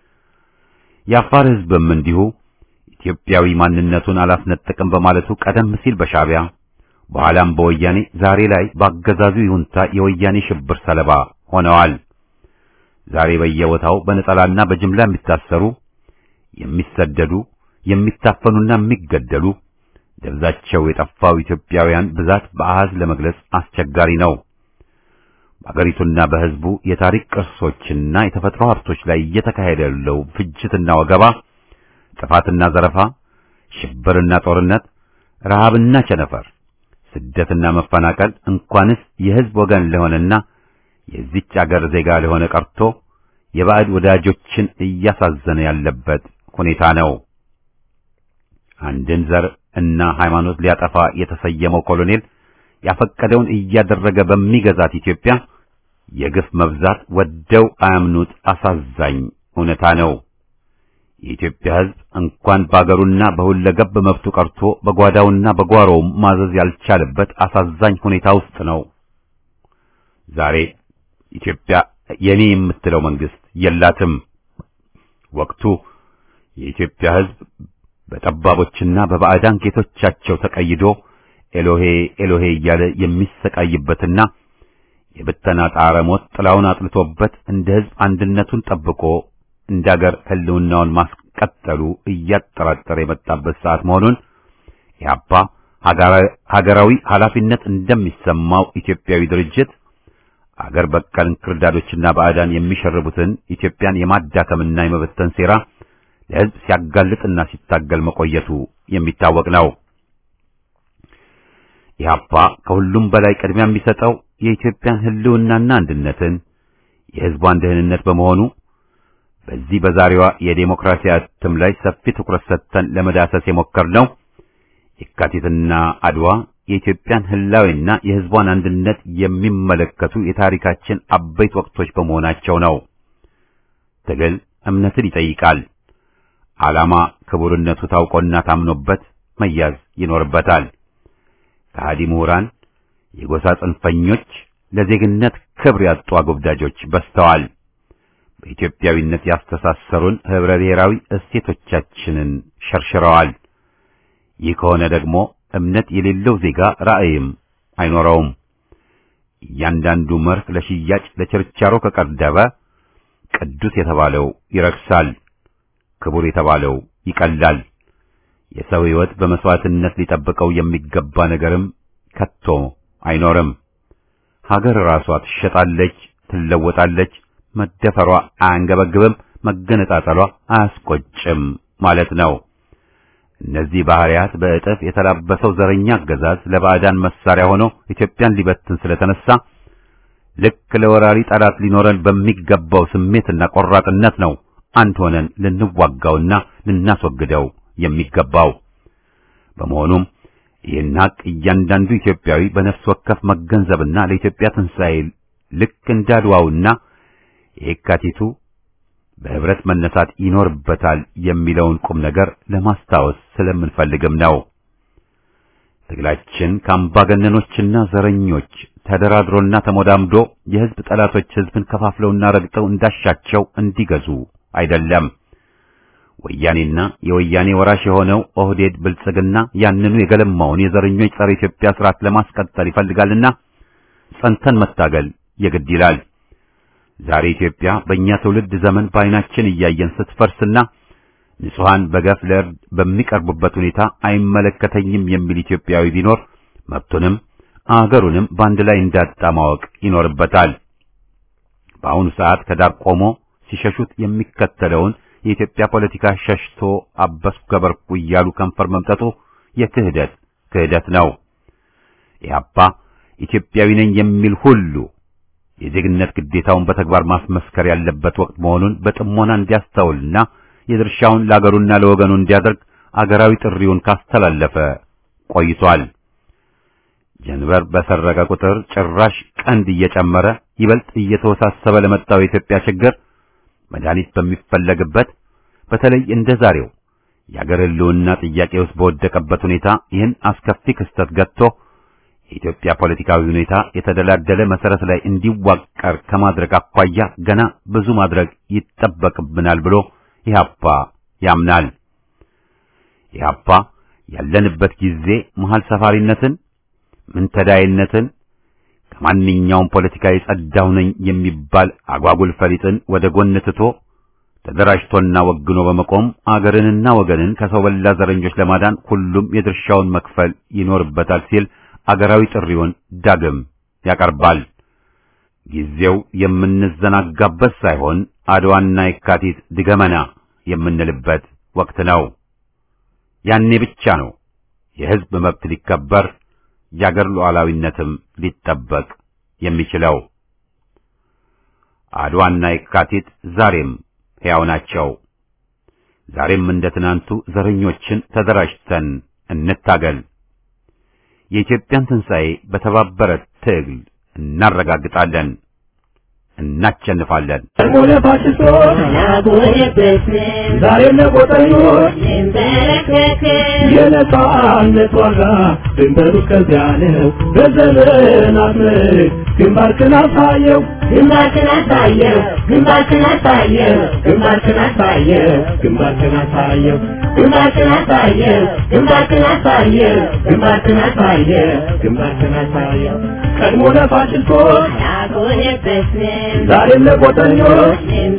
የአፋር ሕዝብም እንዲሁ ኢትዮጵያዊ ማንነቱን አላስነጥቅም በማለቱ ቀደም ሲል በሻዕቢያ በኋላም በወያኔ ዛሬ ላይ ባገዛዙ ይሁንታ የወያኔ ሽብር ሰለባ ሆነዋል። ዛሬ በየቦታው በነጠላና በጅምላ የሚታሰሩ፣ የሚሰደዱ፣ የሚታፈኑና የሚገደሉ ደብዛቸው የጠፋው ኢትዮጵያውያን ብዛት በአሃዝ ለመግለጽ አስቸጋሪ ነው። በአገሪቱና በሕዝቡ የታሪክ ቅርሶችና የተፈጥሮ ሀብቶች ላይ እየተካሄደ ያለው ፍጅትና ወገባ፣ ጥፋትና ዘረፋ፣ ሽብርና ጦርነት፣ ረሃብና ቸነፈር፣ ስደትና መፈናቀል እንኳንስ የሕዝብ ወገን ለሆነና የዚች አገር ዜጋ ለሆነ ቀርቶ የባዕድ ወዳጆችን እያሳዘነ ያለበት ሁኔታ ነው። አንድን ዘር እና ሃይማኖት ሊያጠፋ የተሰየመው ኮሎኔል ያፈቀደውን እያደረገ በሚገዛት ኢትዮጵያ የግፍ መብዛት ወደው አያምኑት አሳዛኝ እውነታ ነው። የኢትዮጵያ ሕዝብ እንኳን በአገሩና በሁለገብ መብቱ ቀርቶ በጓዳውና በጓሮውም ማዘዝ ያልቻለበት አሳዛኝ ሁኔታ ውስጥ ነው። ዛሬ ኢትዮጵያ የኔ የምትለው መንግስት የላትም። ወቅቱ የኢትዮጵያ ሕዝብ በጠባቦችና በባዕዳን ጌቶቻቸው ተቀይዶ ኤሎሄ ኤሎሄ እያለ የሚሰቃይበትና የብተና ጣረ ሞት ጥላውን አጥልቶበት እንደ ሕዝብ አንድነቱን ጠብቆ እንደ አገር ህልውናውን ማስቀጠሉ እያጠራጠረ የመጣበት ሰዓት መሆኑን ኢህአፓ ሀገራዊ ኃላፊነት እንደሚሰማው ኢትዮጵያዊ ድርጅት አገር በቀል እንክርዳዶችና ባዕዳን የሚሸርቡትን ኢትዮጵያን የማዳከምና የመበተን ሴራ ለሕዝብ ሲያጋልጥና ሲታገል መቆየቱ የሚታወቅ ነው። ኢህአፓ ከሁሉም በላይ ቅድሚያ የሚሰጠው የኢትዮጵያን ህልውናና አንድነትን፣ የሕዝቧን ደህንነት በመሆኑ በዚህ በዛሬዋ የዴሞክራሲ አትም ላይ ሰፊ ትኩረት ሰጥተን ለመዳሰስ የሞከርነው የካቲትና አድዋ የኢትዮጵያን ህላዌና የሕዝቧን አንድነት የሚመለከቱ የታሪካችን አበይት ወቅቶች በመሆናቸው ነው። ትግል እምነትን ይጠይቃል። ዓላማ ክቡርነቱ ታውቆና ታምኖበት መያዝ ይኖርበታል። ከሃዲ ምሁራን፣ የጎሳ ጽንፈኞች፣ ለዜግነት ክብር ያጡ አጎብዳጆች በዝተዋል። በኢትዮጵያዊነት ያስተሳሰሩን ህብረ ብሔራዊ እሴቶቻችንን ሸርሽረዋል። ይህ ከሆነ ደግሞ እምነት የሌለው ዜጋ ራዕይም አይኖረውም። እያንዳንዱ መርህ ለሽያጭ ለችርቻሮ ከቀረበ ቅዱስ የተባለው ይረክሳል፣ ክቡር የተባለው ይቀላል። የሰው ሕይወት በመስዋዕትነት ሊጠብቀው የሚገባ ነገርም ከቶ አይኖርም። ሀገር ራሷ ትሸጣለች፣ ትለወጣለች። መደፈሯ አያንገበግብም፣ መገነጣጠሏ አያስቆጭም ማለት ነው። እነዚህ ባህሪያት በእጥፍ የተላበሰው ዘረኛ አገዛዝ ለባዕዳን መሳሪያ ሆኖ ኢትዮጵያን ሊበትን ስለተነሳ ልክ ለወራሪ ጠላት ሊኖረን በሚገባው ስሜትና ቆራጥነት ነው አንድ ሆነን ልንዋጋውና ልናስወግደው የሚገባው። በመሆኑም ይህን ሀቅ እያንዳንዱ ኢትዮጵያዊ በነፍስ ወከፍ መገንዘብና ለኢትዮጵያ ትንሣኤ ልክ እንዳድዋውና የካቲቱ በህብረት መነሳት ይኖርበታል የሚለውን ቁም ነገር ለማስታወስ ስለምንፈልግም ነው። ትግላችን ከአምባገነኖችና ዘረኞች ተደራድሮና ተሞዳምዶ የህዝብ ጠላቶች ህዝብን ከፋፍለውና ረግጠው እንዳሻቸው እንዲገዙ አይደለም። ወያኔና የወያኔ ወራሽ የሆነው ኦህዴድ ብልጽግና ያንኑ የገለማውን የዘረኞች ጸረ ኢትዮጵያ ስርዓት ለማስቀጠል ይፈልጋልና ጸንተን መታገል የግድ ይላል። ዛሬ ኢትዮጵያ በእኛ ትውልድ ዘመን በዓይናችን እያየን ስትፈርስና ንጹሃን በገፍ ለእርድ በሚቀርቡበት ሁኔታ አይመለከተኝም የሚል ኢትዮጵያዊ ቢኖር መብቱንም አገሩንም በአንድ ላይ እንዳጣ ማወቅ ይኖርበታል። በአሁኑ ሰዓት ከዳር ቆሞ ሲሸሹት የሚከተለውን የኢትዮጵያ ፖለቲካ ሸሽቶ አበስኩ ገበርኩ እያሉ ከንፈር መምጠጡ ክህደት ነው። ኢህአፓ ኢትዮጵያዊ ነኝ የሚል ሁሉ የዜግነት ግዴታውን በተግባር ማስመስከር ያለበት ወቅት መሆኑን በጥሞና እንዲያስተውልና የድርሻውን ለአገሩና ለወገኑ እንዲያደርግ አገራዊ ጥሪውን ካስተላለፈ ቆይቷል። ጀንበር በሰረቀ ቁጥር ጭራሽ ቀንድ እየጨመረ ይበልጥ እየተወሳሰበ ለመጣው የኢትዮጵያ ችግር መድኃኒት በሚፈለግበት በተለይ እንደ ዛሬው የአገር ሕልውና ጥያቄ ውስጥ በወደቀበት ሁኔታ ይህን አስከፊ ክስተት ገጥቶ የኢትዮጵያ ፖለቲካዊ ሁኔታ የተደላደለ መሰረት ላይ እንዲዋቀር ከማድረግ አኳያ ገና ብዙ ማድረግ ይጠበቅብናል ብሎ ኢህአፓ ያምናል። ኢህአፓ ያለንበት ጊዜ መሃል ሰፋሪነትን፣ ምንተዳይነትን፣ ከማንኛውም ፖለቲካ የጸዳው ነኝ የሚባል አጓጉል ፈሊጥን ወደ ጎን ትቶ ተደራጅቶና ወግኖ በመቆም አገርንና ወገንን ከሰው በላ ዘረኞች ለማዳን ሁሉም የድርሻውን መክፈል ይኖርበታል ሲል አገራዊ ጥሪውን ዳግም ያቀርባል። ጊዜው የምንዘናጋበት ሳይሆን አድዋና የካቲት ድገመና የምንልበት ወቅት ነው። ያኔ ብቻ ነው የሕዝብ መብት ሊከበር የአገር ሉዓላዊነትም ሊጠበቅ የሚችለው። አድዋና የካቲት ዛሬም ሕያው ናቸው። ዛሬም እንደ ትናንቱ ዘረኞችን ተደራጅተን እንታገል። የኢትዮጵያን ትንሣኤ በተባበረ ትግል እናረጋግጣለን፣ እናቸንፋለን። ዛሬም ለቆጠኞች የነጻነት ዋጋ ድንበሩ ከዚያ ነው። በዘመናት ምርክ ግንባርክን አሳየው፣ ግንባርክን አሳየው፣ ግንባርክን አሳየው፣ ግንባርክን አሳየው፣ ግንባርክን አሳየው፣ ግንባርክን አሳየው፣ ግንባርክን አሳየው፣ ግንባርክን አሳየው፣ ግንባርክን አሳየው። ቀድሞ ለፋሽስቶች ዛሬም ለቆጠኞች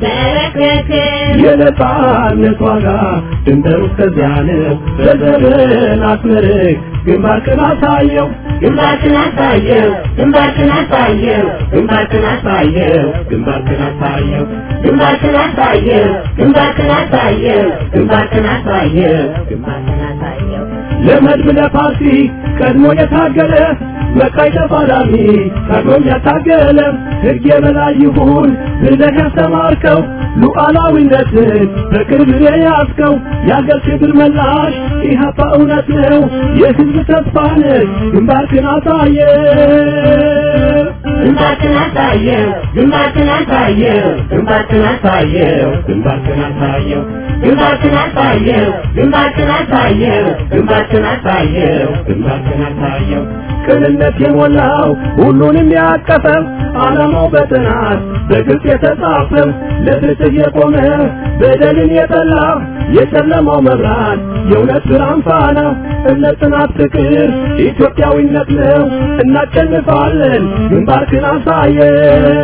የነጻነት ዋጋ ድንበሩ ከዚያ ነው። በዘመናት ምርክ ግንባርክን አሳየው፣ ግንባርክን አሳየው፣ ግንባርክን አሳየው፣ ግንባርክን አሳየው፣ ግንባርክን አሳየው፣ ግንባርክን አሳየው፣ ግንባርክን አሳየው፣ ግንባርክን አሳየው፣ ግንባርክን አሳየው። ለመድብ ለፓርቲ ቀድሞ የታገለ መቃይ ተፋላሚ ቀድሞ ያታገለ ሕግ የበላይ ይሁን ብለህ ያስተማርከው ሉዓላዊነትን በቅርብ የያዝከው የአገር ክብር መላሽ ኢህአፓ እውነት ነው፣ የሕዝብ ተስፋ ነህ። ግንባርክን አሳየው ግንባርክን አሳየው ግንባርክን አሳየው ግንባርክን አሳየው ግንባርክን አሳየው ግንባርክን አሳየው ግንባርክን አሳየው ግንባርክን አሳየው ግንባርክን አሳየው ቅንነት የሞላው ሁሉንም ያቀፈ ዓላማው በጥናት በግልጽ የተጻፈ ለፍትህ የቆመ በደልን የጠላ የጨለማው መብራት የእውነት ብርሃን ፋና እምነት ጽናት ፍቅር ኢትዮጵያዊነት ነው እናሸንፋለን ግንባርክን አሳየው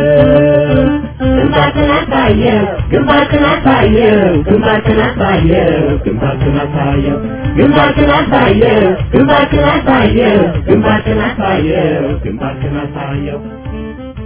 ግንባርክን አሳየው ግንባርክን አሳየው ግንባርክን አሳየው ግንባርክን አሳየው ግንባርክን አሳየው ግንባርክን አሳየው ግንባርክን አሳየው ግንባርክን አሳየው